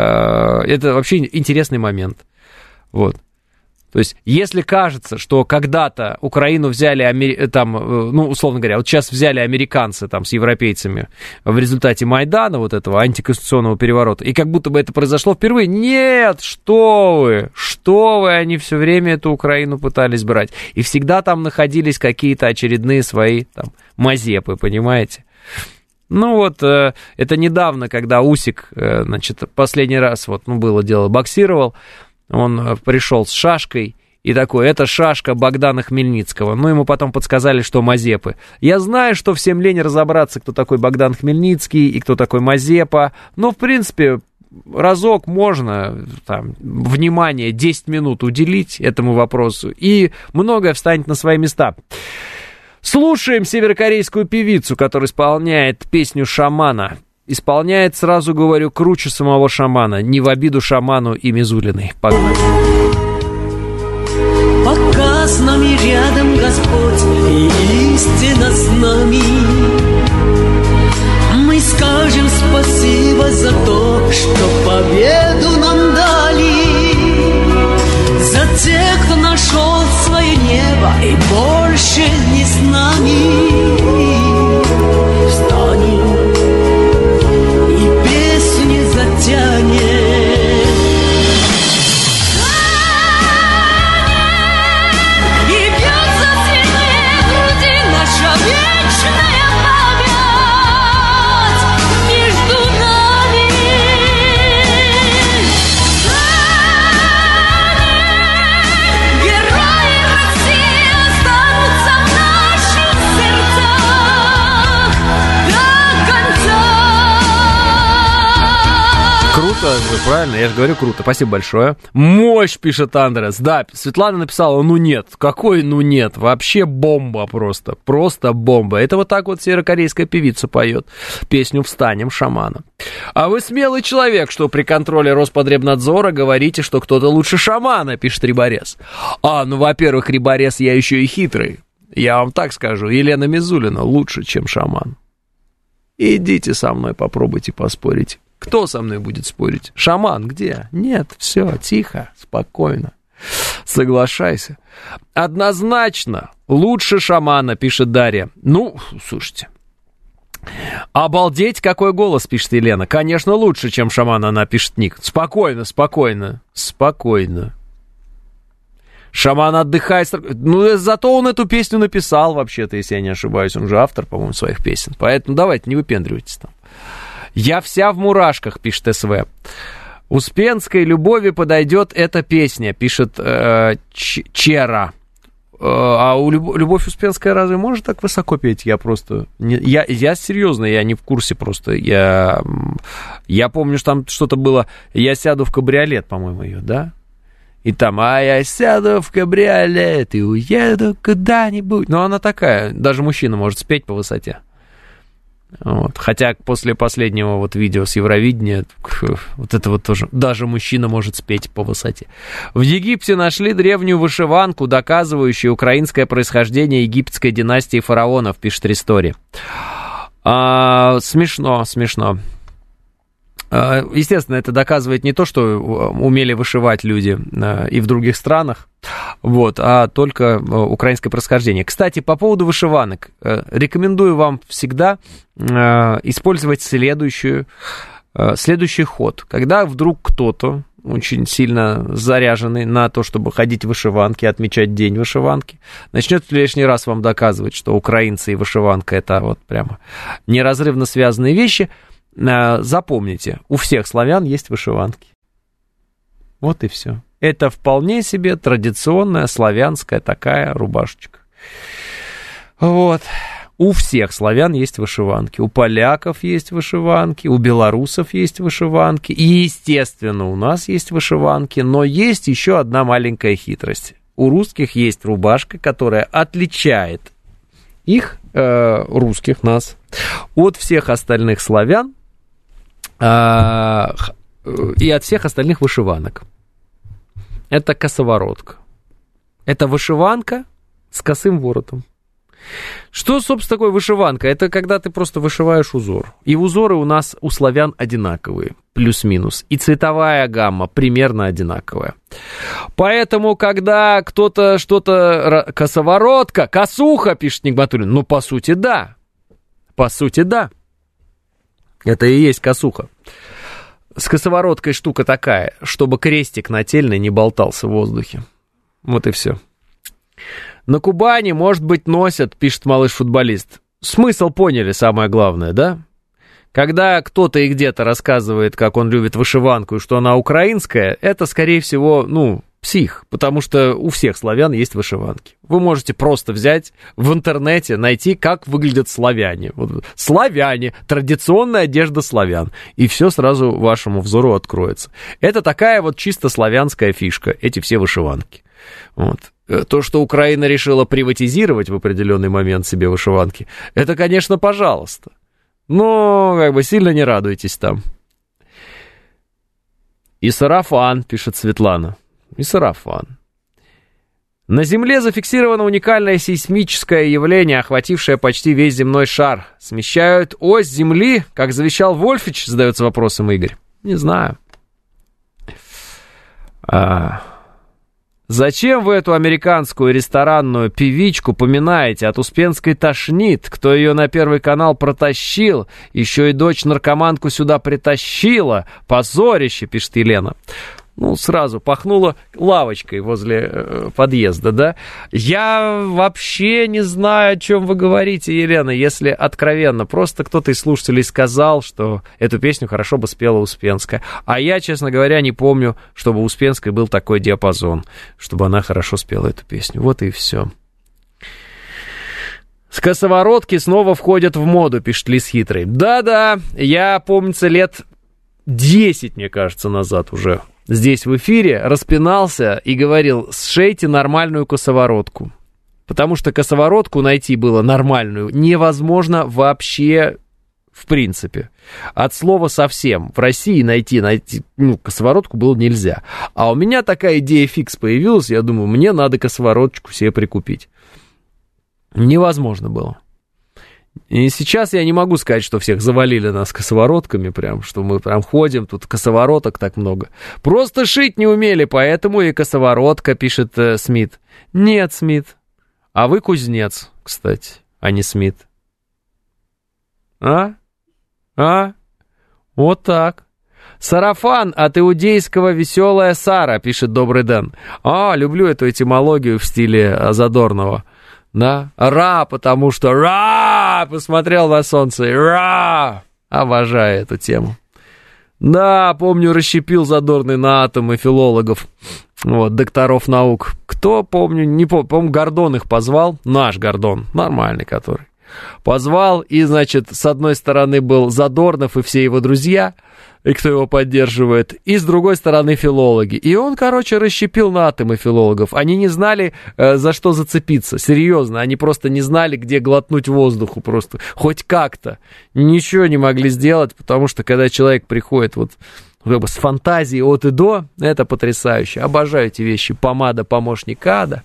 момент. Вот. То есть, если кажется, что когда-то Украину взяли, там, ну, условно говоря, вот сейчас взяли американцы там с европейцами в результате Майдана, вот этого антиконституционного переворота, и как будто бы это произошло впервые. Нет, что вы, они все время эту Украину пытались брать. И всегда там находились какие-то очередные свои там мазепы, понимаете? Ну вот, это недавно, когда Усик, значит, последний раз, вот, ну, было дело, боксировал, он пришел с шашкой и такой, это шашка Богдана Хмельницкого. Ну, ему потом подсказали, что Мазепы. Я знаю, что всем лень разобраться, кто такой Богдан Хмельницкий и кто такой Мазепа. Но, в принципе, разок можно, там, внимание, 10 минут уделить этому вопросу, и многое встанет на свои места. Слушаем северокорейскую певицу, которая исполняет песню «Шамана». Исполняет, сразу говорю, круче самого шамана. Не в обиду шаману и Мизулиной. Погнали. Пока с нами рядом Господь и истина с нами, мы скажем спасибо за то, что победу нам дали. За тех, кто нашел свое небо и больше не с нами. Встанем затянет. И бьется круто же, правильно? Я же говорю, круто. Спасибо большое. Мощь, пишет Андрес. Да, Светлана написала, ну нет. Какой ну нет? Вообще бомба просто. Просто бомба. Это вот так вот северокорейская певица поет песню «Встанем» шамана. А вы смелый человек, что при контроле Роспотребнадзора говорите, что кто-то лучше шамана, пишет Риборез. Ну, во-первых, Риборез, я еще и хитрый. Я вам так скажу, Елена Мизулина лучше, чем шаман. Идите со мной, попробуйте поспорить. Кто со мной будет спорить? Шаман где? Нет, все, тихо, спокойно. Соглашайся. Однозначно лучше шамана, пишет Дарья. Ну, слушайте. Обалдеть, какой голос, пишет Елена. Конечно, лучше, чем шаман, она пишет Ник. Спокойно, спокойно, спокойно. Шаман отдыхает. Ну, зато он эту песню написал, вообще-то, если я не ошибаюсь. Он же автор, по-моему, своих песен. Поэтому давайте, не выпендривайтесь там. Я вся в мурашках, пишет СВ. Успенской любови подойдет эта песня, пишет Чера. А у Любовь Успенская разве может так высоко петь? Я просто... Я серьезно, я не в курсе просто. Я помню, что там что-то было. Я сяду в кабриолет, по-моему, ее, да? И там, я сяду в кабриолет и уеду куда-нибудь. Ну, она такая, даже мужчина может спеть по высоте. Вот. Хотя после последнего вот видео с Евровидения, вот это вот тоже, даже мужчина может спеть по высоте. В Египте нашли древнюю вышиванку, доказывающую украинское происхождение египетской династии фараонов, пишет Ристори. Смешно. Естественно, это доказывает не то, что умели вышивать люди и в других странах, вот, а только украинское происхождение. Кстати, по поводу вышиванок, рекомендую вам всегда использовать следующий ход. Когда вдруг кто-то очень сильно заряженный на то, чтобы ходить в вышиванке, отмечать день вышиванки, начнет лишний раз вам доказывать, что украинцы и вышиванка — это вот прямо неразрывно связанные вещи, запомните, у всех славян есть вышиванки. Вот и все. Это вполне себе традиционная славянская такая рубашечка. Вот. У всех славян есть вышиванки. У поляков есть вышиванки, у белорусов есть вышиванки. И, естественно, у нас есть вышиванки. Но есть еще одна маленькая хитрость. У русских есть рубашка, которая отличает их, русских, нас, от всех остальных славян и от всех остальных вышиванок. Это косоворотка. Это вышиванка с косым воротом. Что, собственно, такое вышиванка? Это когда ты просто вышиваешь узор. И узоры у нас, у славян, одинаковые, плюс-минус. И цветовая гамма примерно одинаковая. Поэтому, когда кто-то что-то... Косоворотка, косуха, пишет Нигматуллин. Ну, по сути, да. По сути, да. Это и есть косуха. С косовороткой штука такая, чтобы крестик нательный не болтался в воздухе. Вот и все. На Кубани, может быть, носят, пишет малыш-футболист. Смысл поняли, самое главное, да? Когда кто-то и где-то рассказывает, как он любит вышиванку и что она украинская, это, скорее всего, псих, потому что у всех славян есть вышиванки. Вы можете просто взять в интернете, найти, как выглядят славяне. Вот, славяне, традиционная одежда славян, и все сразу вашему взору откроется. Это такая вот чисто славянская фишка, эти все вышиванки. Вот. То, что Украина решила приватизировать в определенный момент себе вышиванки, это, конечно, пожалуйста. Но, сильно не радуйтесь там. И сарафан, пишет Светлана. И сарафан. На Земле зафиксировано уникальное сейсмическое явление, охватившее почти весь земной шар. Смещают ось Земли, как завещал Вольфич, задается вопросом Игорь. Не знаю. Зачем вы эту американскую ресторанную певичку поминаете? От Успенской тошнит. Кто ее на Первый канал протащил? Еще и дочь-наркоманку сюда притащила. Позорище, пишет Елена. Сразу пахнуло лавочкой возле подъезда, да? Я вообще не знаю, о чем вы говорите, Елена, если откровенно. Просто кто-то из слушателей сказал, что эту песню хорошо бы спела Успенская. А я, честно говоря, не помню, чтобы у Успенской был такой диапазон, чтобы она хорошо спела эту песню. Вот и все. Скосоворотки снова входят в моду, пишет Лис Хитрый. Да-да, я, помнится, лет 10, мне кажется, назад уже здесь в эфире распинался и говорил: сшейте нормальную косоворотку. Потому что косоворотку найти было нормальную невозможно вообще в принципе. От слова совсем. В России найти косоворотку было нельзя. А у меня такая идея фикс появилась, я думаю, мне надо косовороточку себе прикупить. Невозможно было. И сейчас я не могу сказать, что всех завалили нас косоворотками, прям, что мы прям ходим, тут косовороток так много. Просто шить не умели, поэтому и косоворотка, пишет Смит. Нет, Смит. А вы кузнец, кстати, а не Смит. Вот так. Сарафан от иудейского веселая Сара, пишет Добрый Дэн. Люблю эту этимологию в стиле Задорнова. Да, потому что посмотрел на солнце, обожаю эту тему. Да, помню, расщепил Задорный на атомы филологов, докторов наук. Кто, помню, не помню, по-моему, Гордон их позвал, наш Гордон, нормальный который. Позвал, и, значит, с одной стороны был Задорнов и все его друзья, и кто его поддерживает, и с другой стороны филологи. И он, расщепил на атомы филологов. Они не знали, за что зацепиться, серьезно, они просто не знали, где глотнуть воздуху просто, хоть как-то. Ничего не могли сделать, потому что, когда человек приходит с фантазией от и до, это потрясающе. Обожаю эти вещи. Помада, помощник ада.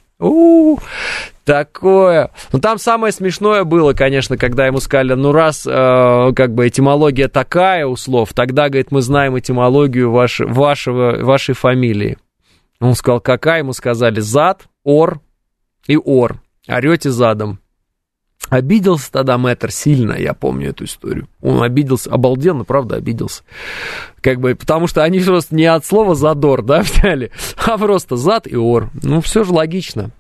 Такое. Там самое смешное было, конечно, когда ему сказали, раз этимология такая у слов, тогда, говорит, мы знаем этимологию вашей фамилии. Он сказал, какая? Ему сказали зад, ор и ор. Орете задом. Обиделся тогда мэтр сильно, я помню эту историю. Он обиделся, обалденно, правда, обиделся. Потому что они просто не от слова задор, да, взяли, а просто зад и ор. Все же логично.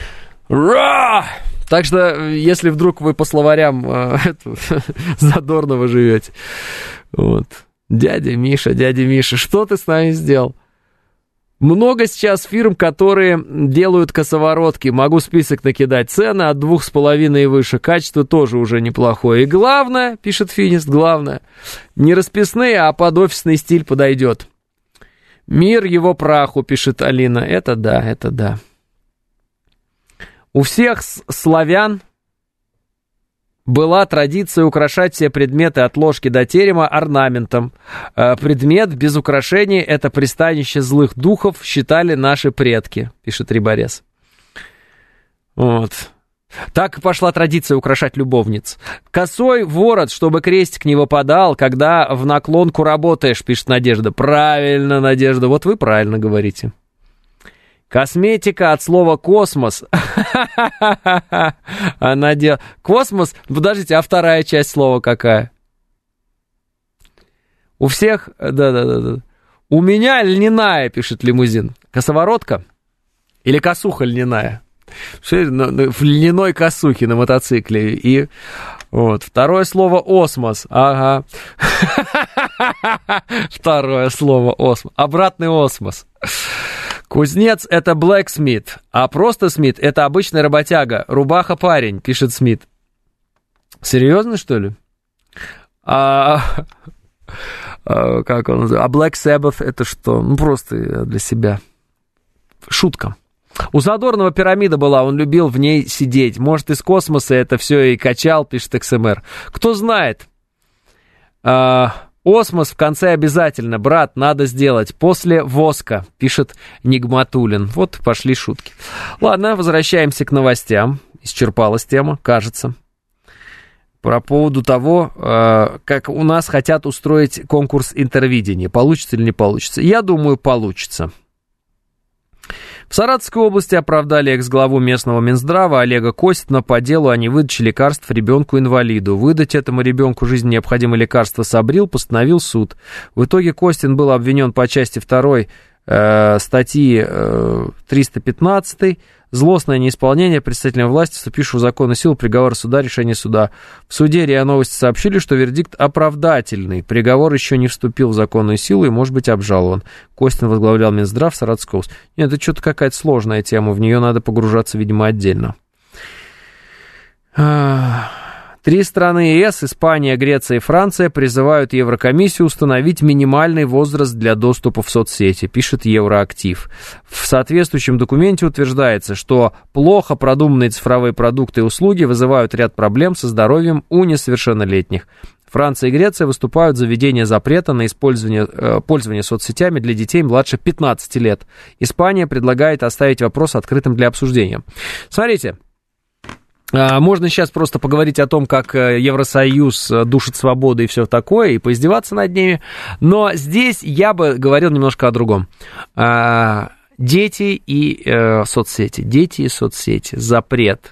Так что, если вдруг вы по словарям Задорнова живете. Дядя Миша, что ты с нами сделал? Много сейчас фирм, которые делают косоворотки. Могу список накидать. Цены от 2,5 и выше. Качество тоже уже неплохое. И главное, пишет Финист, не расписные, а под офисный стиль подойдет. Мир его праху, пишет Алина. Это да. У всех славян была традиция украшать все предметы от ложки до терема орнаментом. Предмет без украшений — это пристанище злых духов, считали наши предки, пишет Риборез. Так пошла традиция украшать любовниц. Косой ворот, чтобы крестик не выпадал, когда в наклонку работаешь, пишет Надежда. Правильно, Надежда, вы правильно говорите. Косметика от слова «космос». Космос, подождите, а вторая часть слова какая? У всех, да. У меня льняная, пишет Лимузин. Косоворотка или косуха льняная? В льняной косухе на мотоцикле. И второе слово «осмос». Ага. Второе слово «осмос». Обратный осмос. Кузнец — это blacksmith, а просто Смит — это обычный работяга, рубаха-парень, пишет Смит. Серьезно, что ли? Как он называется? А Black Sabbath — это что? Просто для себя. Шутка. У Задорнова пирамида была, он любил в ней сидеть. Может, из космоса это все и качал, пишет XMR. Кто знает. Осмос в конце обязательно, брат, надо сделать. После воска, пишет Нигматулин. Пошли шутки. Ладно, возвращаемся к новостям. Исчерпалась тема, кажется. По поводу того, как у нас хотят устроить конкурс интервидения. Получится или не получится? Я думаю, получится. В Саратовской области оправдали экс-главу местного Минздрава Олега Костина по делу о невыдаче лекарств ребенку-инвалиду. Выдать этому ребенку жизненно необходимые лекарства Собрил постановил суд. В итоге Костин был обвинен по части 2 статьи 315 «Злостное неисполнение представителем власти, вступившего в законную силу приговора суда, решение суда». В суде РИА Новости сообщили, что вердикт оправдательный. Приговор еще не вступил в законную силу и может быть обжалован. Костин возглавлял Минздрав Саратовской области. Нет, это что-то какая-то сложная тема, в нее надо погружаться, видимо, отдельно. 3 страны ЕС, Испания, Греция и Франция, призывают Еврокомиссию установить минимальный возраст для доступа в соцсети, пишет Евроактив. В соответствующем документе утверждается, что плохо продуманные цифровые продукты и услуги вызывают ряд проблем со здоровьем у несовершеннолетних. Франция и Греция выступают за введение запрета на пользование соцсетями для детей младше 15 лет. Испания предлагает оставить вопрос открытым для обсуждения. Смотрите. Можно сейчас просто поговорить о том, как Евросоюз душит свободу и все такое, и поиздеваться над ними, но здесь я бы говорил немножко о другом. Дети и соцсети, запрет.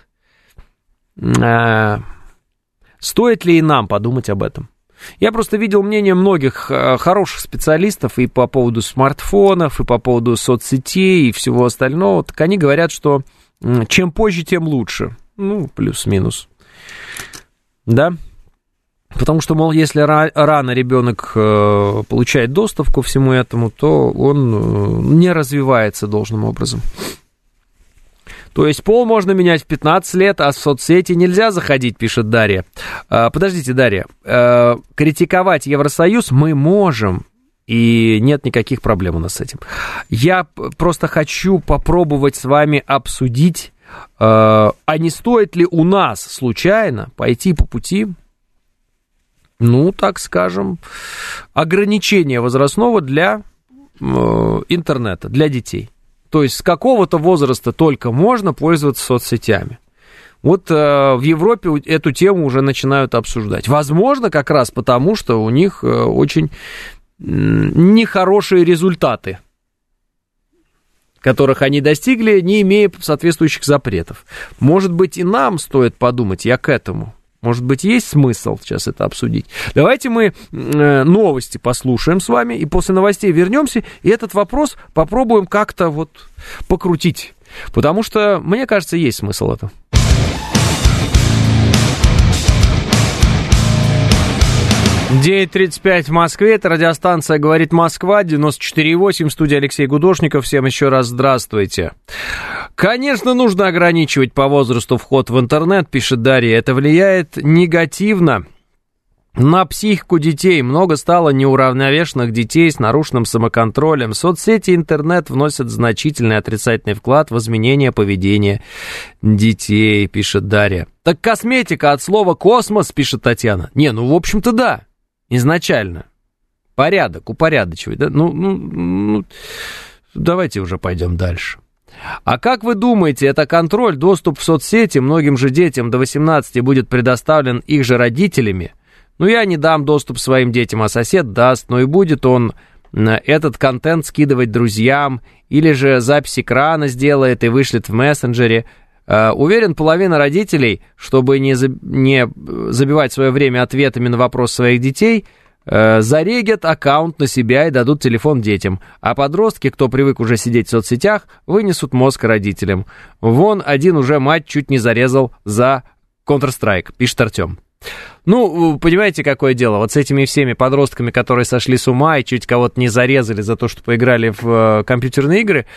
Стоит ли и нам подумать об этом? Я просто видел мнение многих хороших специалистов и по поводу смартфонов, и по поводу соцсетей, и всего остального. Так они говорят, что чем позже, тем лучше. Ну, плюс-минус. Да? Потому что, мол, если рано ребенок получает доступ ко всему этому, то он не развивается должным образом. То есть пол можно менять в 15 лет, а в соцсети нельзя заходить, пишет Дарья. Подождите, Дарья. Критиковать Евросоюз мы можем, и нет никаких проблем у нас с этим. Я просто хочу попробовать с вами обсудить, а не стоит ли у нас случайно пойти по пути, ну, так скажем, ограничения возрастного для интернета, для детей. То есть с какого-то возраста только можно пользоваться соцсетями. Вот в Европе эту тему уже начинают обсуждать. Возможно, как раз потому, что у них очень нехорошие результаты, которых они достигли, не имея соответствующих запретов. Может быть, и нам стоит подумать, я к этому. Может быть, есть смысл сейчас это обсудить. Давайте мы новости послушаем с вами, и после новостей вернемся, и этот вопрос попробуем как-то вот покрутить. Потому что, мне кажется, есть смысл это. 9:35 в Москве, это радиостанция «Говорит Москва», 94,8, в студии Алексей Гудошников. Всем еще раз здравствуйте. Конечно, нужно ограничивать по возрасту вход в интернет, пишет Дарья. Это влияет негативно на психику детей. Много стало неуравновешенных детей с нарушенным самоконтролем. Соцсети и интернет вносят значительный отрицательный вклад в изменение поведения детей, пишет Дарья. Так косметика от слова «космос», пишет Татьяна. Не, ну, в общем-то, да. Изначально. Порядок, упорядочивать, да? Ну, давайте уже пойдем дальше. А как вы думаете, это контроль, доступ в соцсети многим же детям до 18 будет предоставлен их же родителями? Ну, я не дам доступ своим детям, а сосед даст, но и будет он этот контент скидывать друзьям, или же запись экрана сделает и вышлет в мессенджере. Уверен, половина родителей, чтобы не забивать свое время ответами на вопрос своих детей, зарегят аккаунт на себя и дадут телефон детям. А подростки, кто привык уже сидеть в соцсетях, вынесут мозг родителям. Вон один уже мать чуть не зарезал за Counter-Strike, пишет Артем. Ну, понимаете, какое дело? Вот с этими всеми подростками, которые сошли с ума и чуть кого-то не зарезали за то, что поиграли в компьютерные игры,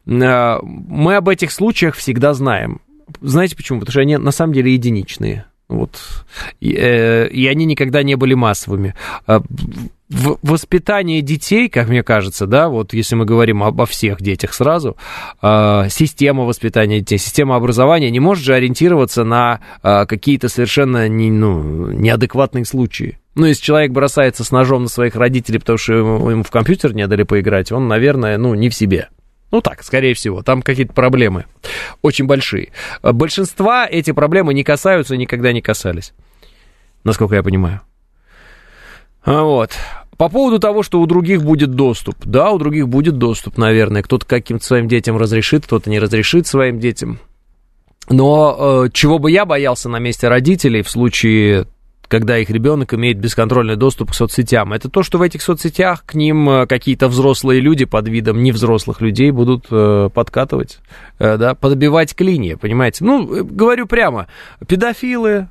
мы об этих случаях всегда знаем. Знаете почему? Потому что они на самом деле единичные. Вот. И они никогда не были массовыми. Воспитание детей, как мне кажется, да, вот если мы говорим обо всех детях сразу, система воспитания детей, система образования не может же ориентироваться на какие-то совершенно неадекватные случаи. Ну, если человек бросается с ножом на своих родителей, потому что ему в компьютер не дали поиграть, он, наверное, не в себе. Ну так, скорее всего, там какие-то проблемы очень большие. Большинства эти проблемы не касаются и никогда не касались, насколько я понимаю. Вот. По поводу того, что у других будет доступ. Да, у других будет доступ, наверное. Кто-то каким-то своим детям разрешит, кто-то не разрешит своим детям. Но чего бы я боялся на месте родителей в случае, когда их ребенок имеет бесконтрольный доступ к соцсетям, это то, что в этих соцсетях к ним какие-то взрослые люди под видом невзрослых людей будут подкатывать, да, подбивать клинья, понимаете? Ну, говорю прямо, педофилы,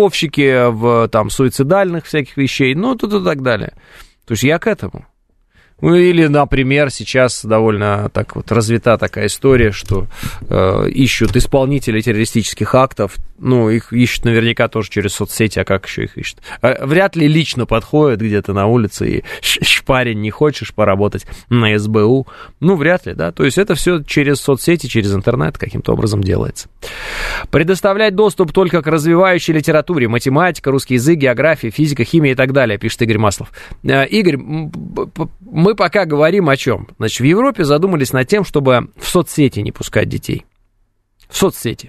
вербовщики в там суицидальных всяких вещей, ну, тут и так далее. То есть я к этому. Ну, или, например, сейчас довольно так вот развита такая история, что ищут исполнителей террористических актов. Ну, их ищут наверняка тоже через соцсети, а как еще их ищут? Вряд ли лично подходят где-то на улице и парень, не хочешь поработать на СБУ? Ну, вряд ли, да. То есть это все через соцсети, через интернет каким-то образом делается. Предоставлять доступ только к развивающей литературе, математика, русский язык, география, физика, химия и так далее, пишет Игорь Маслов. Игорь, мы пока говорим о чем? Значит, в Европе задумались над тем, чтобы в соцсети не пускать детей. В соцсети.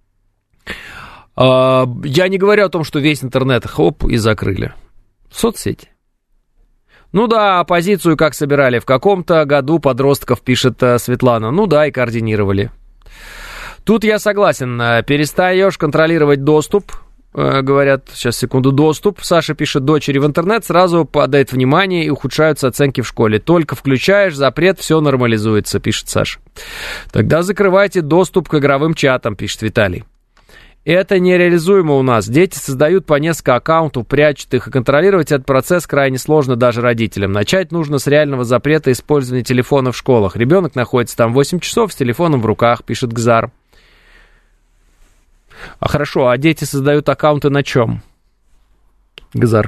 Я не говорю о том, что весь интернет хоп и закрыли. В соцсети. Ну да, оппозицию как собирали в каком-то году подростков, пишет Светлана. Ну да, и координировали. Тут я согласен. Перестаешь контролировать доступ. Говорят, сейчас, секунду, доступ. Саша пишет, дочери в интернет, сразу падает внимание и ухудшаются оценки в школе. Только включаешь запрет, все нормализуется, пишет Саша. Тогда закрывайте доступ к игровым чатам, пишет Виталий. Это нереализуемо у нас. Дети создают по несколько аккаунтов, прячут их, и контролировать этот процесс крайне сложно даже родителям. Начать нужно с реального запрета использования телефона в школах. Ребенок находится там 8 часов с телефоном в руках, пишет Гзар. А хорошо, а дети создают аккаунты на чем? Гзар.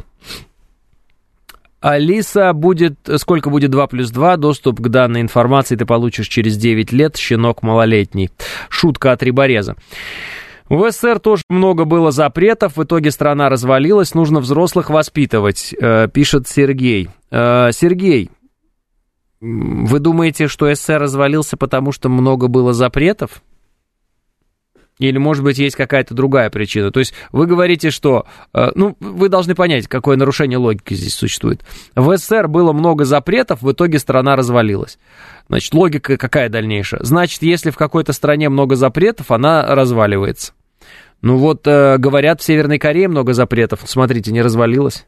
Алиса, сколько будет 2 плюс 2? Доступ к данной информации ты получишь через 9 лет, щенок малолетний. Шутка от Рибореза. В СССР тоже много было запретов, в итоге страна развалилась, нужно взрослых воспитывать, пишет Сергей. Сергей, вы думаете, что СССР развалился, потому что много было запретов? Или, может быть, есть какая-то другая причина? То есть вы говорите, что... Ну, вы должны понять, какое нарушение логики здесь существует. В СССР было много запретов, в итоге страна развалилась. Значит, логика какая дальнейшая? Значит, если в какой-то стране много запретов, она разваливается. Ну вот, говорят, в Северной Корее много запретов. Смотрите, не развалилась.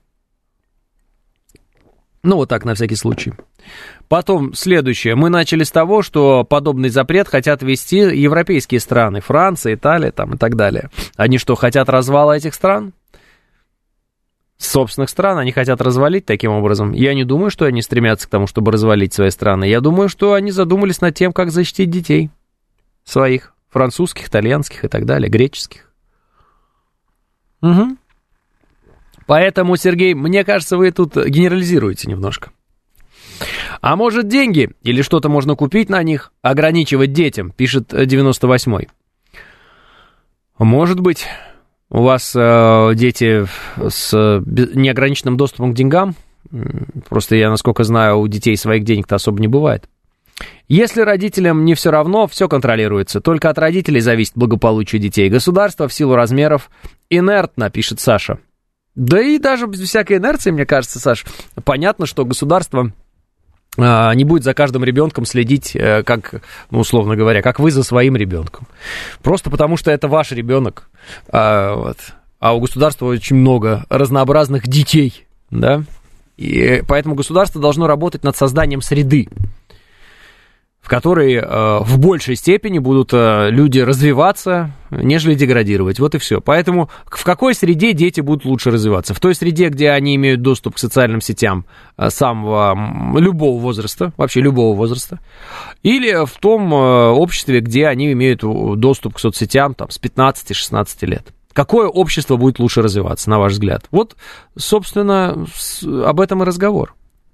Ну, вот так, на всякий случай. Потом, следующее. Мы начали с того, что подобный запрет хотят ввести европейские страны. Франция, Италия там, и так далее. Они что, хотят развала этих стран? Собственных стран они хотят развалить таким образом. Я не думаю, что они стремятся к тому, чтобы развалить свои страны. Я думаю, что они задумались над тем, как защитить детей своих. Французских, итальянских и так далее, греческих. Угу. Поэтому, Сергей, мне кажется, вы тут генерализируете немножко. А может, деньги или что-то можно купить на них, ограничивать детям, пишет 98-й. Может быть, у вас дети с неограниченным доступом к деньгам. Просто я, насколько знаю, у детей своих денег-то особо не бывает. Если родителям не все равно, все контролируется. Только от родителей зависит благополучие детей. Государство в силу размеров инертно, пишет Саша. Да и даже без всякой инерции, мне кажется, Саш, понятно, что государство не будет за каждым ребенком следить, как, ну, условно говоря, как вы за своим ребенком. Просто потому, что это ваш ребенок. А у государства очень много разнообразных детей, да? И поэтому государство должно работать над созданием среды, в которой в большей степени будут люди развиваться, нежели деградировать. Вот и все. Поэтому в какой среде дети будут лучше развиваться? В той среде, где они имеют доступ к социальным сетям самого любого возраста, вообще любого возраста, или в том обществе, где они имеют доступ к соцсетям там, с 15-16 лет. Какое общество будет лучше развиваться, на ваш взгляд? Вот, собственно, об этом и разговор.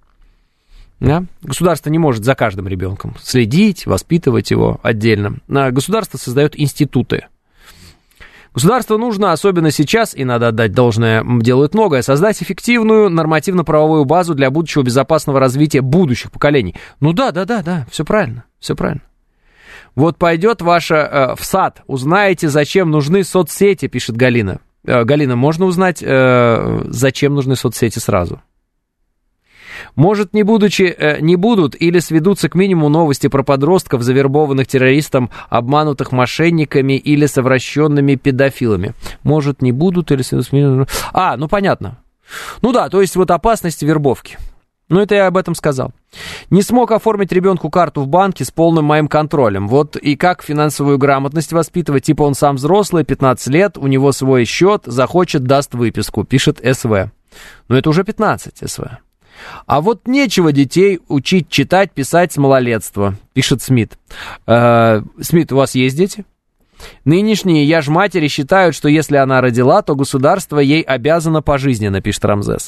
Да? Государство не может за каждым ребенком следить, воспитывать его отдельно. Государство создает институты. Государству нужно, особенно сейчас, и надо отдать должное, делают многое, создать эффективную нормативно-правовую базу для будущего безопасного развития будущих поколений. Ну да, все правильно, все правильно. Вот пойдет ваша в сад, узнаете, зачем нужны соцсети, пишет Галина. Галина, можно узнать, зачем нужны соцсети сразу? Может, не будут или сведутся к минимуму новости про подростков, завербованных террористом, обманутых мошенниками или совращенными педофилами. Может, не будут или сведутся к минимуму... ну понятно. Ну да, то есть вот опасность вербовки. Ну это я об этом сказал. Не смог оформить ребенку карту в банке с полным моим контролем. Вот и как финансовую грамотность воспитывать? Типа он сам взрослый, 15 лет, у него свой счет, захочет, даст выписку, пишет СВ. Но это уже 15 СВ. А вот нечего детей учить читать, писать с малолетства, пишет Смит. Смит, у вас есть дети? Нынешние яж-матери считают, что если она родила, то государство ей обязано пожизненно, пишет Рамзес.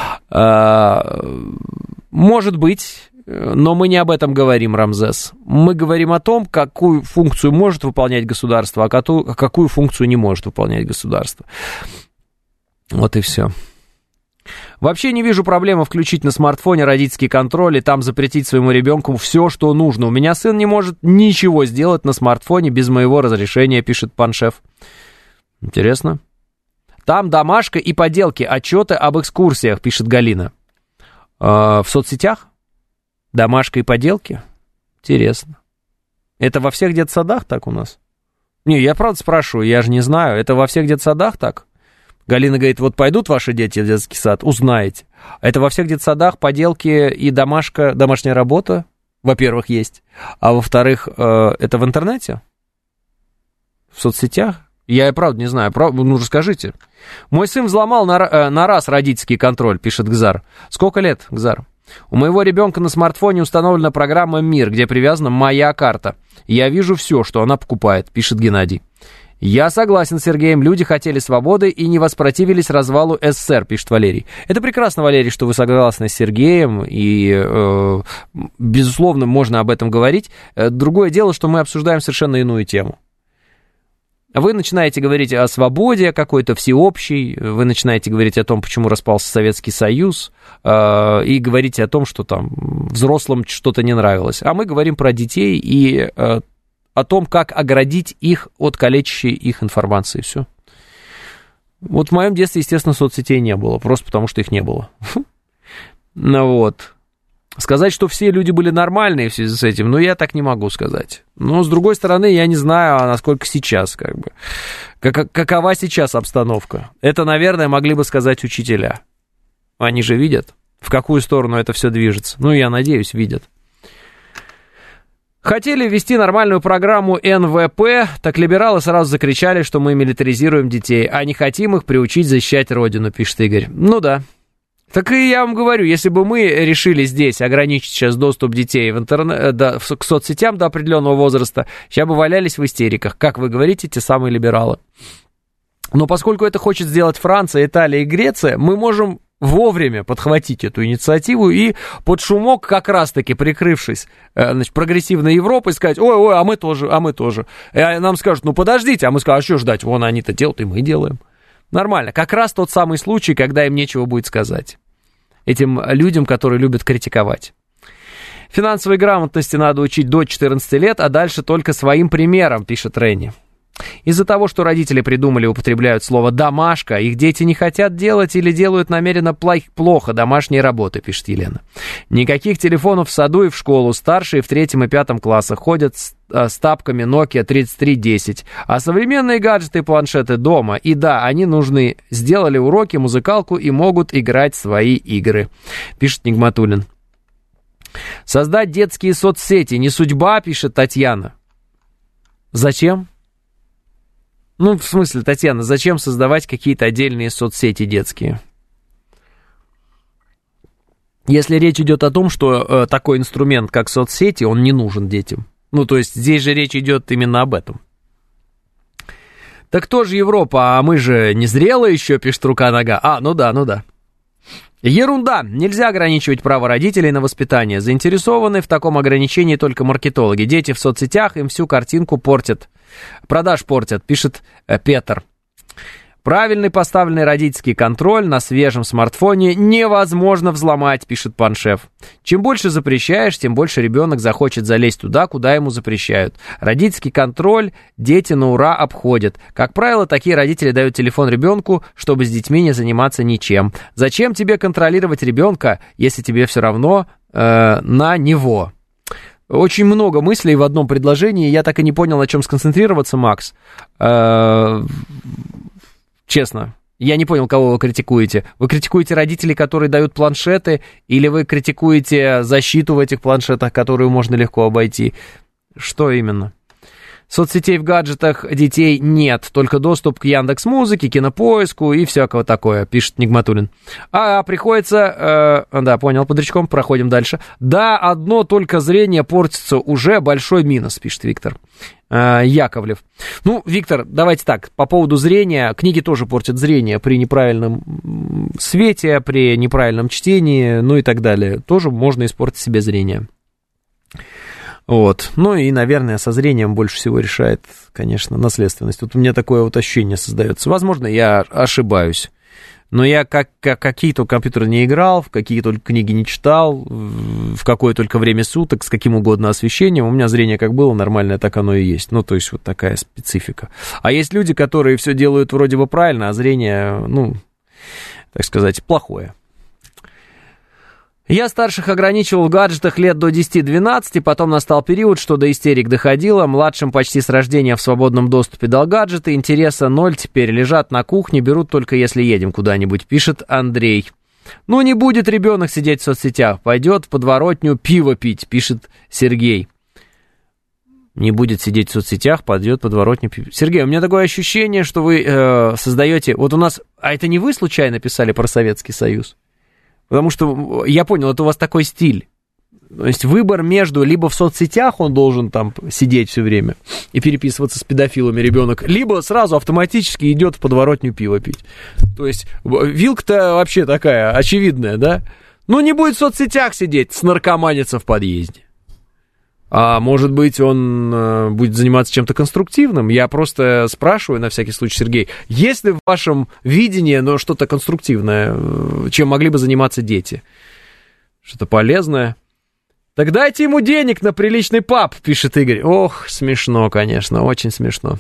Может быть, но мы не об этом говорим, Рамзес. Мы говорим о том, какую функцию может выполнять государство, а какую функцию не может выполнять государство. Вот и все. Вообще не вижу проблемы включить на смартфоне родительский контроль и там запретить своему ребенку все, что нужно. У меня сын не может ничего сделать на смартфоне без моего разрешения, пишет Паншев. Интересно. Там домашка и поделки, отчеты об экскурсиях, пишет Галина. В соцсетях? Домашка и поделки? Интересно. Это во всех детсадах так у нас? Не, я правда спрашиваю, я же не знаю. Это во всех детсадах так? Галина говорит, вот пойдут ваши дети в детский сад, узнаете. Это во всех детсадах поделки и домашняя работа, во-первых, есть. А во-вторых, это в интернете? В соцсетях? Я и правда не знаю. Ну, расскажите. Мой сын взломал на раз родительский контроль, пишет Гзар. Сколько лет, Гзар? У моего ребенка на смартфоне установлена программа «Мир», где привязана моя карта. Я вижу все, что она покупает, пишет Геннадий. Я согласен с Сергеем, люди хотели свободы и не воспротивились развалу СССР, пишет Валерий. Это прекрасно, Валерий, что вы согласны с Сергеем, и, безусловно, можно об этом говорить. Другое дело, что мы обсуждаем совершенно иную тему. Вы начинаете говорить о свободе какой-то всеобщей, вы начинаете говорить о том, почему распался Советский Союз, и говорите о том, что там взрослым что-то не нравилось. А мы говорим про детей и о том, как оградить их от калечащей их информации, все. Вот в моем детстве, естественно, соцсетей не было, просто потому что их не было. Ну вот. Сказать, что все люди были нормальные в связи с этим, ну, я так не могу сказать. Но, с другой стороны, я не знаю, насколько сейчас, как бы, какова сейчас обстановка. Это, наверное, могли бы сказать учителя. Они же видят, в какую сторону это все движется. Ну, я надеюсь, видят. Хотели ввести нормальную программу НВП, так либералы сразу закричали, что мы милитаризируем детей, а не хотим их приучить защищать родину, пишет Игорь. Ну да. Так и я вам говорю, если бы мы решили здесь ограничить сейчас доступ детей в интернет, к соцсетям до определенного возраста, сейчас бы валялись в истериках, как вы говорите, те самые либералы. Но поскольку это хочет сделать Франция, Италия и Греция, мы можем вовремя подхватить эту инициативу и под шумок, как раз-таки прикрывшись, значит, прогрессивной Европой, сказать, ой, а мы тоже. И нам скажут, ну подождите, а мы скажем, а что ждать, вон они-то делают, и мы делаем. Нормально, как раз тот самый случай, когда им нечего будет сказать. Этим людям, которые любят критиковать. Финансовой грамотности надо учить до 14 лет, а дальше только своим примером, пишет Ренни. Из-за того, что родители придумали и употребляют слово «домашка», их дети не хотят делать или делают намеренно плохо домашние работы, пишет Елена. Никаких телефонов в саду и в школу. Старшие в 3 и 5 классах ходят с тапками Nokia 3310. А современные гаджеты и планшеты дома. И да, они нужны. Сделали уроки, музыкалку и могут играть свои игры, пишет Нигматуллин. Создать детские соцсети не судьба, пишет Татьяна. Зачем? Ну, в смысле, Татьяна, зачем создавать какие-то отдельные соцсети детские? Если речь идет о том, что такой инструмент, как соцсети, он не нужен детям. Ну, то есть, здесь же речь идет именно об этом. Так тоже Европа, а мы же не зрелые еще, пишет рука-нога. Ну да. Ерунда! Нельзя ограничивать право родителей на воспитание. Заинтересованы в таком ограничении только маркетологи. Дети в соцсетях им всю картинку портят. Продаж портят, пишет Петр. Правильный поставленный родительский контроль на свежем смартфоне невозможно взломать, пишет Паншев. Чем больше запрещаешь, тем больше ребенок захочет залезть туда, куда ему запрещают. Родительский контроль дети на ура обходят. Как правило, такие родители дают телефон ребенку, чтобы с детьми не заниматься ничем. Зачем тебе контролировать ребенка, если тебе все равно на него? Очень много мыслей в одном предложении. Я так и не понял, на чем сконцентрироваться, Макс. Честно, я не понял, кого вы критикуете. Вы критикуете родителей, которые дают планшеты, или вы критикуете защиту в этих планшетах, которую можно легко обойти? Что именно? Соцсетей в гаджетах детей нет, только доступ к Яндекс.Музыке, Кинопоиску и всякого такое, пишет Нигматуллин. Приходится... да, понял, подрячком, проходим дальше. Да, одно только зрение портится, уже большой минус, пишет Виктор Яковлев. Ну, Виктор, давайте так, по поводу зрения, книги тоже портят зрение при неправильном свете, при неправильном чтении, ну и так далее. Тоже можно испортить себе зрение. Вот. Ну и, наверное, со зрением больше всего решает, конечно, наследственность. Вот у меня такое вот ощущение создается. Возможно, я ошибаюсь. Но я какие-то компьютеры не играл, в какие только книги не читал, в какое только время суток, с каким угодно освещением. У меня зрение как было нормальное, так оно и есть. Ну, то есть вот такая специфика. А есть люди, которые все делают вроде бы правильно, а зрение, ну, так сказать, плохое. Я старших ограничивал в гаджетах лет до 10-12, потом настал период, что до истерик доходило, младшим почти с рождения в свободном доступе дал гаджеты, интереса ноль, теперь лежат на кухне, берут только если едем куда-нибудь, пишет Андрей. Ну, не будет ребенок сидеть в соцсетях, пойдет в подворотню пиво пить, пишет Сергей. Не будет сидеть в соцсетях, пойдет в подворотню пиво. Сергей, у меня такое ощущение, что вы создаете... Вот у нас... А это не вы случайно писали про Советский Союз? Потому что, я понял, это у вас такой стиль. То есть выбор между, либо в соцсетях он должен там сидеть все время и переписываться с педофилами ребенок, либо сразу автоматически идет в подворотню пиво пить. То есть вилка-то вообще такая очевидная, да? Ну, не будет в соцсетях сидеть с наркоманиться в подъезде. А может быть, он будет заниматься чем-то конструктивным? Я просто спрашиваю, на всякий случай, Сергей, есть ли в вашем видении, ну, что-то конструктивное, чем могли бы заниматься дети? Что-то полезное? Так дайте ему денег на приличный паб, пишет Игорь. Ох, смешно, конечно, очень смешно.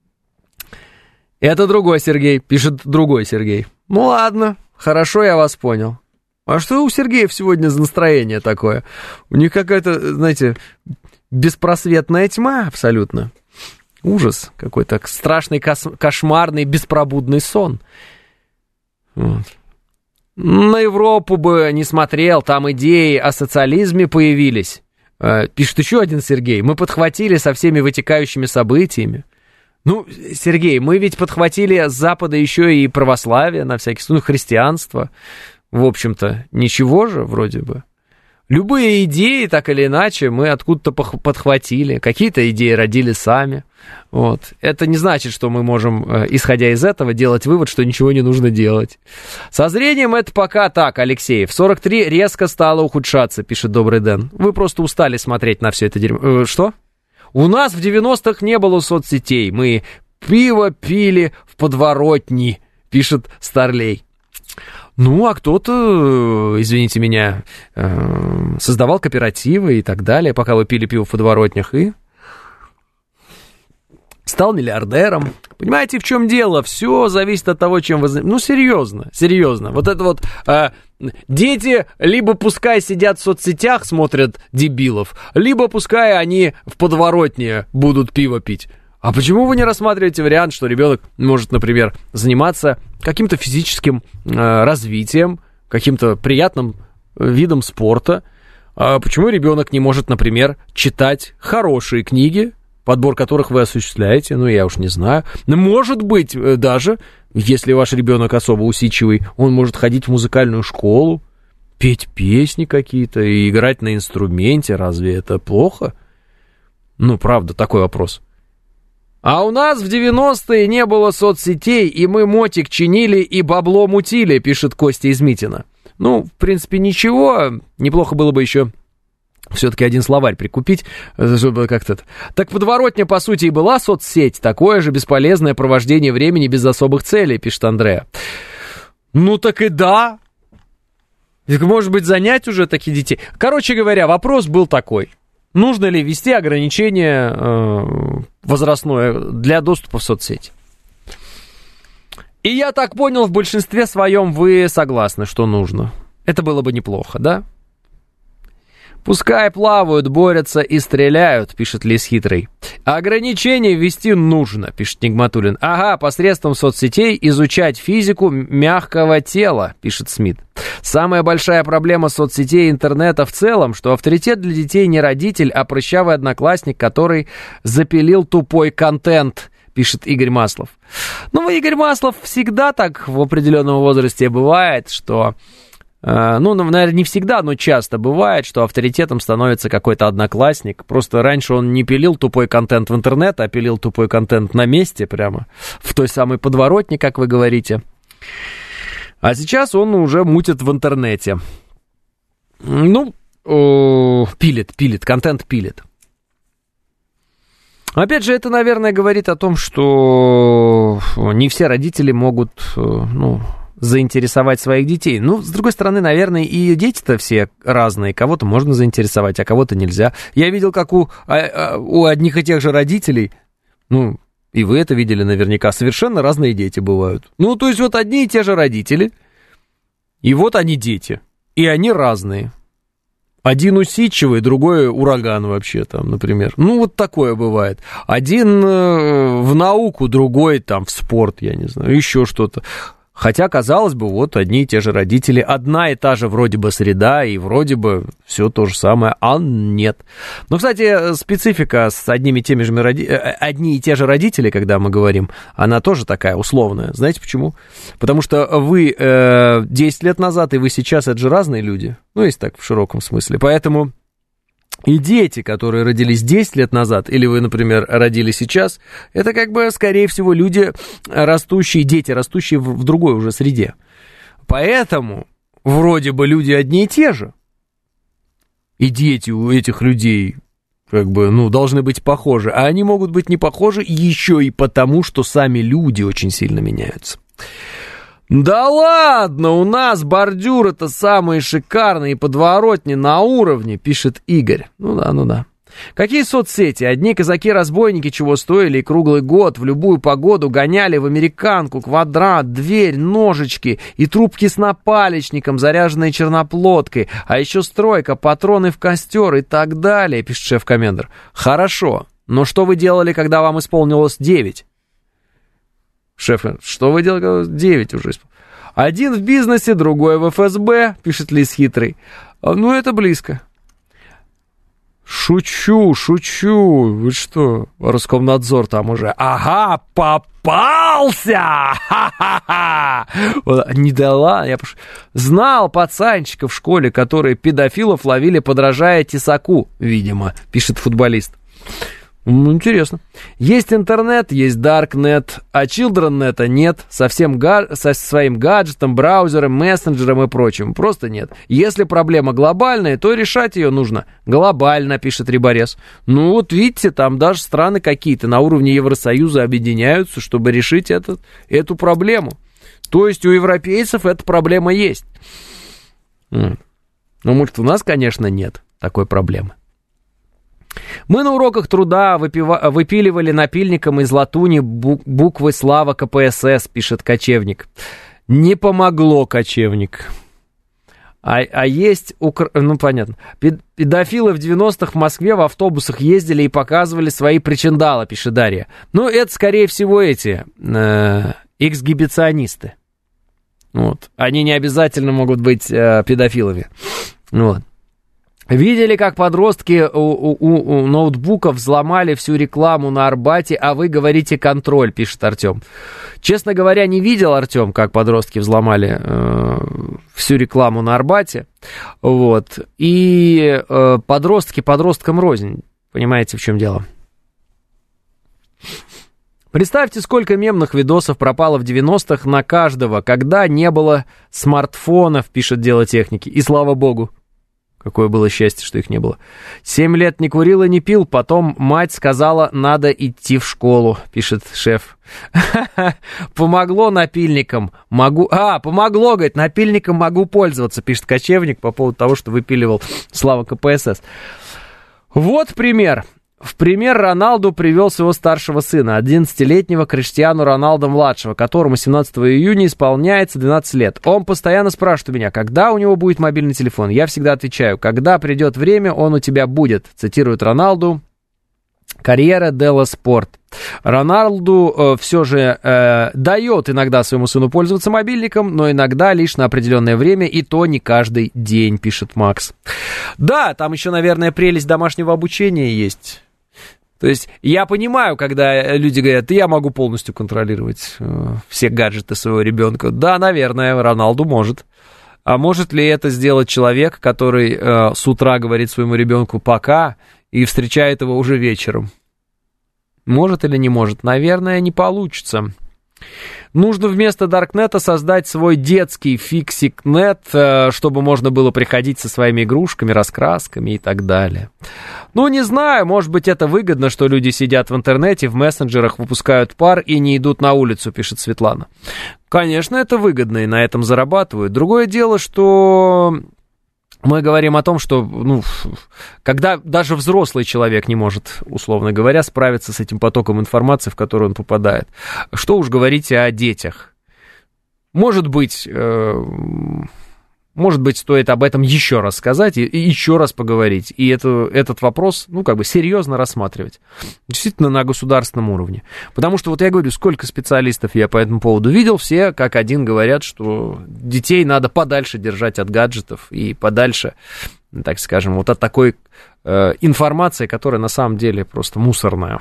Это другой Сергей, пишет другой Сергей. Ну ладно, хорошо, я вас понял. А что у Сергеев сегодня за настроение такое? У них какая-то, знаете, беспросветная тьма абсолютно. Ужас какой-то, страшный, кошмарный, беспробудный сон. Вот. На Европу бы не смотрел, там идеи о социализме появились. Пишет еще один Сергей. Мы подхватили со всеми вытекающими событиями. Ну, Сергей, мы ведь подхватили с Запада еще и православие, на всякий случай, христианство. В общем-то, ничего же вроде бы. Любые идеи, так или иначе, мы откуда-то подхватили. Какие-то идеи родили сами. Вот. Это не значит, что мы можем, исходя из этого, делать вывод, что ничего не нужно делать. Со зрением это пока так, Алексей. В 43 резко стало ухудшаться, пишет Добрый Дэн. Вы просто устали смотреть на все это дерьмо. Что? У нас в 90-х не было соцсетей. Мы пиво пили в подворотни, пишет Старлей. Ну, а кто-то, извините меня, создавал кооперативы и так далее, пока вы пили пиво в подворотнях, и стал миллиардером. Понимаете, в чем дело? Все зависит от того, чем вы... Ну, серьезно. Вот это вот... дети либо пускай сидят в соцсетях, смотрят дебилов, либо пускай они в подворотне будут пиво пить. А почему вы не рассматриваете вариант, что ребенок может, например, заниматься каким-то физическим развитием, каким-то приятным видом спорта? А почему ребенок не может, например, читать хорошие книги, подбор которых вы осуществляете? Ну, я уж не знаю. Может быть, даже, если ваш ребенок особо усидчивый, он может ходить в музыкальную школу, петь песни какие-то и играть на инструменте. Разве это плохо? Ну, правда, такой вопрос. А у нас в 90-е не было соцсетей, и мы мотик чинили и бабло мутили, пишет Костя из Митина. Ну, в принципе, ничего. Неплохо было бы еще все-таки один словарь прикупить, чтобы как-то... Так подворотня, по сути, и была соцсеть. Такое же бесполезное провождение времени без особых целей, пишет Андреа. Ну, так и да. Может быть, занять уже таких детей. Короче говоря, вопрос был такой. Нужно ли ввести ограничение возрастное для доступа в соцсети? И я так понял, в большинстве своем вы согласны, что нужно. Это было бы неплохо, да? Пускай плавают, борются и стреляют, пишет Лис Хитрый. Ограничения ввести нужно, пишет Нигматуллин. Ага, посредством соцсетей изучать физику мягкого тела, пишет Смит. Самая большая проблема соцсетей и интернета в целом, что авторитет для детей не родитель, а прыщавый одноклассник, который запилил тупой контент, пишет Игорь Маслов. Ну, Игорь Маслов всегда так в определенном возрасте бывает, что... Ну, наверное, не всегда, но часто бывает, что авторитетом становится какой-то одноклассник. Просто раньше он не пилил тупой контент в интернет, а пилил тупой контент на месте прямо, в той самой подворотне, как вы говорите. А сейчас он уже мутит в интернете. Ну, пилит, контент пилит. Опять же, это, наверное, говорит о том, что не все родители могут, заинтересовать своих детей. Ну, с другой стороны, наверное, и дети-то все разные. Кого-то можно заинтересовать, а кого-то нельзя. Я видел, как у одних и тех же родителей, и вы это видели наверняка, совершенно разные дети бывают. Ну, то есть вот одни и те же родители, и вот они дети, и они разные. Один усидчивый, другой ураган вообще там, например. Ну, вот такое бывает. Один в науку, другой там в спорт, я не знаю, еще что-то. Хотя, казалось бы, вот одни и те же родители, одна и та же вроде бы среда, и вроде бы все то же самое, а нет. Но, кстати, специфика с одни и те же родители, когда мы говорим, она тоже такая условная. Знаете почему? Потому что вы 10 лет назад и вы сейчас, это же разные люди. Ну, если так в широком смысле. Поэтому... И дети, которые родились 10 лет назад, или вы, например, родились сейчас, это как бы, скорее всего, люди растущие, дети, растущие в другой уже среде. Поэтому вроде бы люди одни и те же. И дети у этих людей как бы, должны быть похожи. А они могут быть не похожи еще и потому, что сами люди очень сильно меняются. Да ладно, у нас бордюры-то самые шикарные, подворотни на уровне, пишет Игорь. Ну да. Какие соцсети? Одни казаки-разбойники чего стоили и круглый год в любую погоду гоняли в американку, квадрат, дверь, ножички и трубки с напалечником, заряженные черноплодкой, а еще стройка, патроны в костер и так далее, пишет шеф-комендер. Хорошо, но что вы делали, когда вам исполнилось 9? Шеф, что вы делали? 9 уже. Один в бизнесе, другой в ФСБ, пишет Лис Хитрый. Ну, это близко. Шучу. Вы что? Роскомнадзор там уже. Ага, попался! Ха-ха-ха! Не дала. Я знал пацанчиков в школе, которые педофилов ловили, подражая тесаку, видимо, пишет футболист. Интересно. Есть интернет, есть даркнет, а чилдреннета нет, со своим гаджетом, браузером, мессенджером и прочим. Просто нет. Если проблема глобальная, то решать ее нужно глобально, пишет Риборез. Ну вот видите, там даже страны какие-то на уровне Евросоюза объединяются, чтобы решить эту проблему. То есть у европейцев эта проблема есть. Ну, может, у нас, конечно, нет такой проблемы. Мы на уроках труда выпиливали напильником из латуни буквы «Слава КПСС», пишет Кочевник. Не помогло, Кочевник. А есть... понятно. Педофилы в 90-х в Москве в автобусах ездили и показывали свои причиндалы, пишет Дарья. Ну, это, скорее всего, эти эксгибиционисты. Вот. Они не обязательно могут быть педофилами. Вот. Видели, как подростки у ноутбуков взломали всю рекламу на Арбате, а вы говорите «контроль», пишет Артем. Честно говоря, не видел, Артем, как подростки взломали всю рекламу на Арбате. Вот. И подростки подросткам рознь. Понимаете, в чем дело? Представьте, сколько мемных видосов пропало в 90-х на каждого, когда не было смартфонов, пишет Дело техники. И слава богу. Какое было счастье, что их не было. 7 лет не курил и не пил, потом мать сказала, надо идти в школу, пишет шеф. Помогло напильникам, помогло, говорит, напильникам могу пользоваться, пишет Кочевник по поводу того, что выпиливал Слава КПСС. Вот пример. В пример Роналду привел своего старшего сына, 11-летнего Криштиану Роналдо-младшего, которому 17 июня исполняется 12 лет. Он постоянно спрашивает у меня, когда у него будет мобильный телефон. Я всегда отвечаю, когда придет время, он у тебя будет, цитирует Роналду. Карьера делла спорт. Роналду все же дает иногда своему сыну пользоваться мобильником, но иногда лишь на определенное время, и то не каждый день, пишет Макс. Да, там еще, наверное, прелесть домашнего обучения есть. То есть я понимаю, когда люди говорят, я могу полностью контролировать все гаджеты своего ребенка. Да, наверное, Роналду может. А может ли это сделать человек, который с утра говорит своему ребенку «пока» и встречает его уже вечером? Может или не может? Наверное, не получится. Нужно вместо Даркнета создать свой детский фиксик-нет, чтобы можно было приходить со своими игрушками, раскрасками и так далее. Ну, не знаю, может быть, это выгодно, что люди сидят в интернете, в мессенджерах, выпускают пар и не идут на улицу, пишет Светлана. Конечно, это выгодно, и на этом зарабатывают. Другое дело, что мы говорим о том, что, когда даже взрослый человек не может, условно говоря, справиться с этим потоком информации, в который он попадает. Что уж говорить о детях. Может быть, стоит об этом еще раз сказать и еще раз поговорить. И этот вопрос, серьезно рассматривать. Действительно, на государственном уровне. Потому что, я говорю, сколько специалистов я по этому поводу видел, все как один говорят, что детей надо подальше держать от гаджетов и подальше, так скажем, от такой информации, которая на самом деле просто мусорная.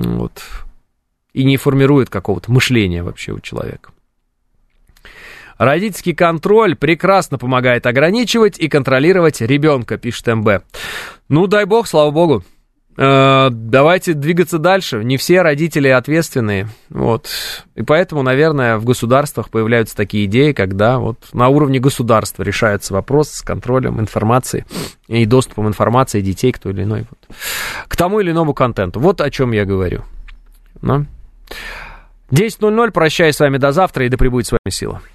И не формирует какого-то мышления вообще у человека. Родительский контроль прекрасно помогает ограничивать и контролировать ребенка, пишет МБ. Дай бог, слава богу. Давайте двигаться дальше. Не все родители ответственные. И поэтому, наверное, в государствах появляются такие идеи, когда на уровне государства решается вопрос с контролем информации и доступом информации детей к той или иной, к тому или иному контенту. Вот о чем я говорю. 10:00. Прощаюсь с вами до завтра, и да пребудет с вами сила.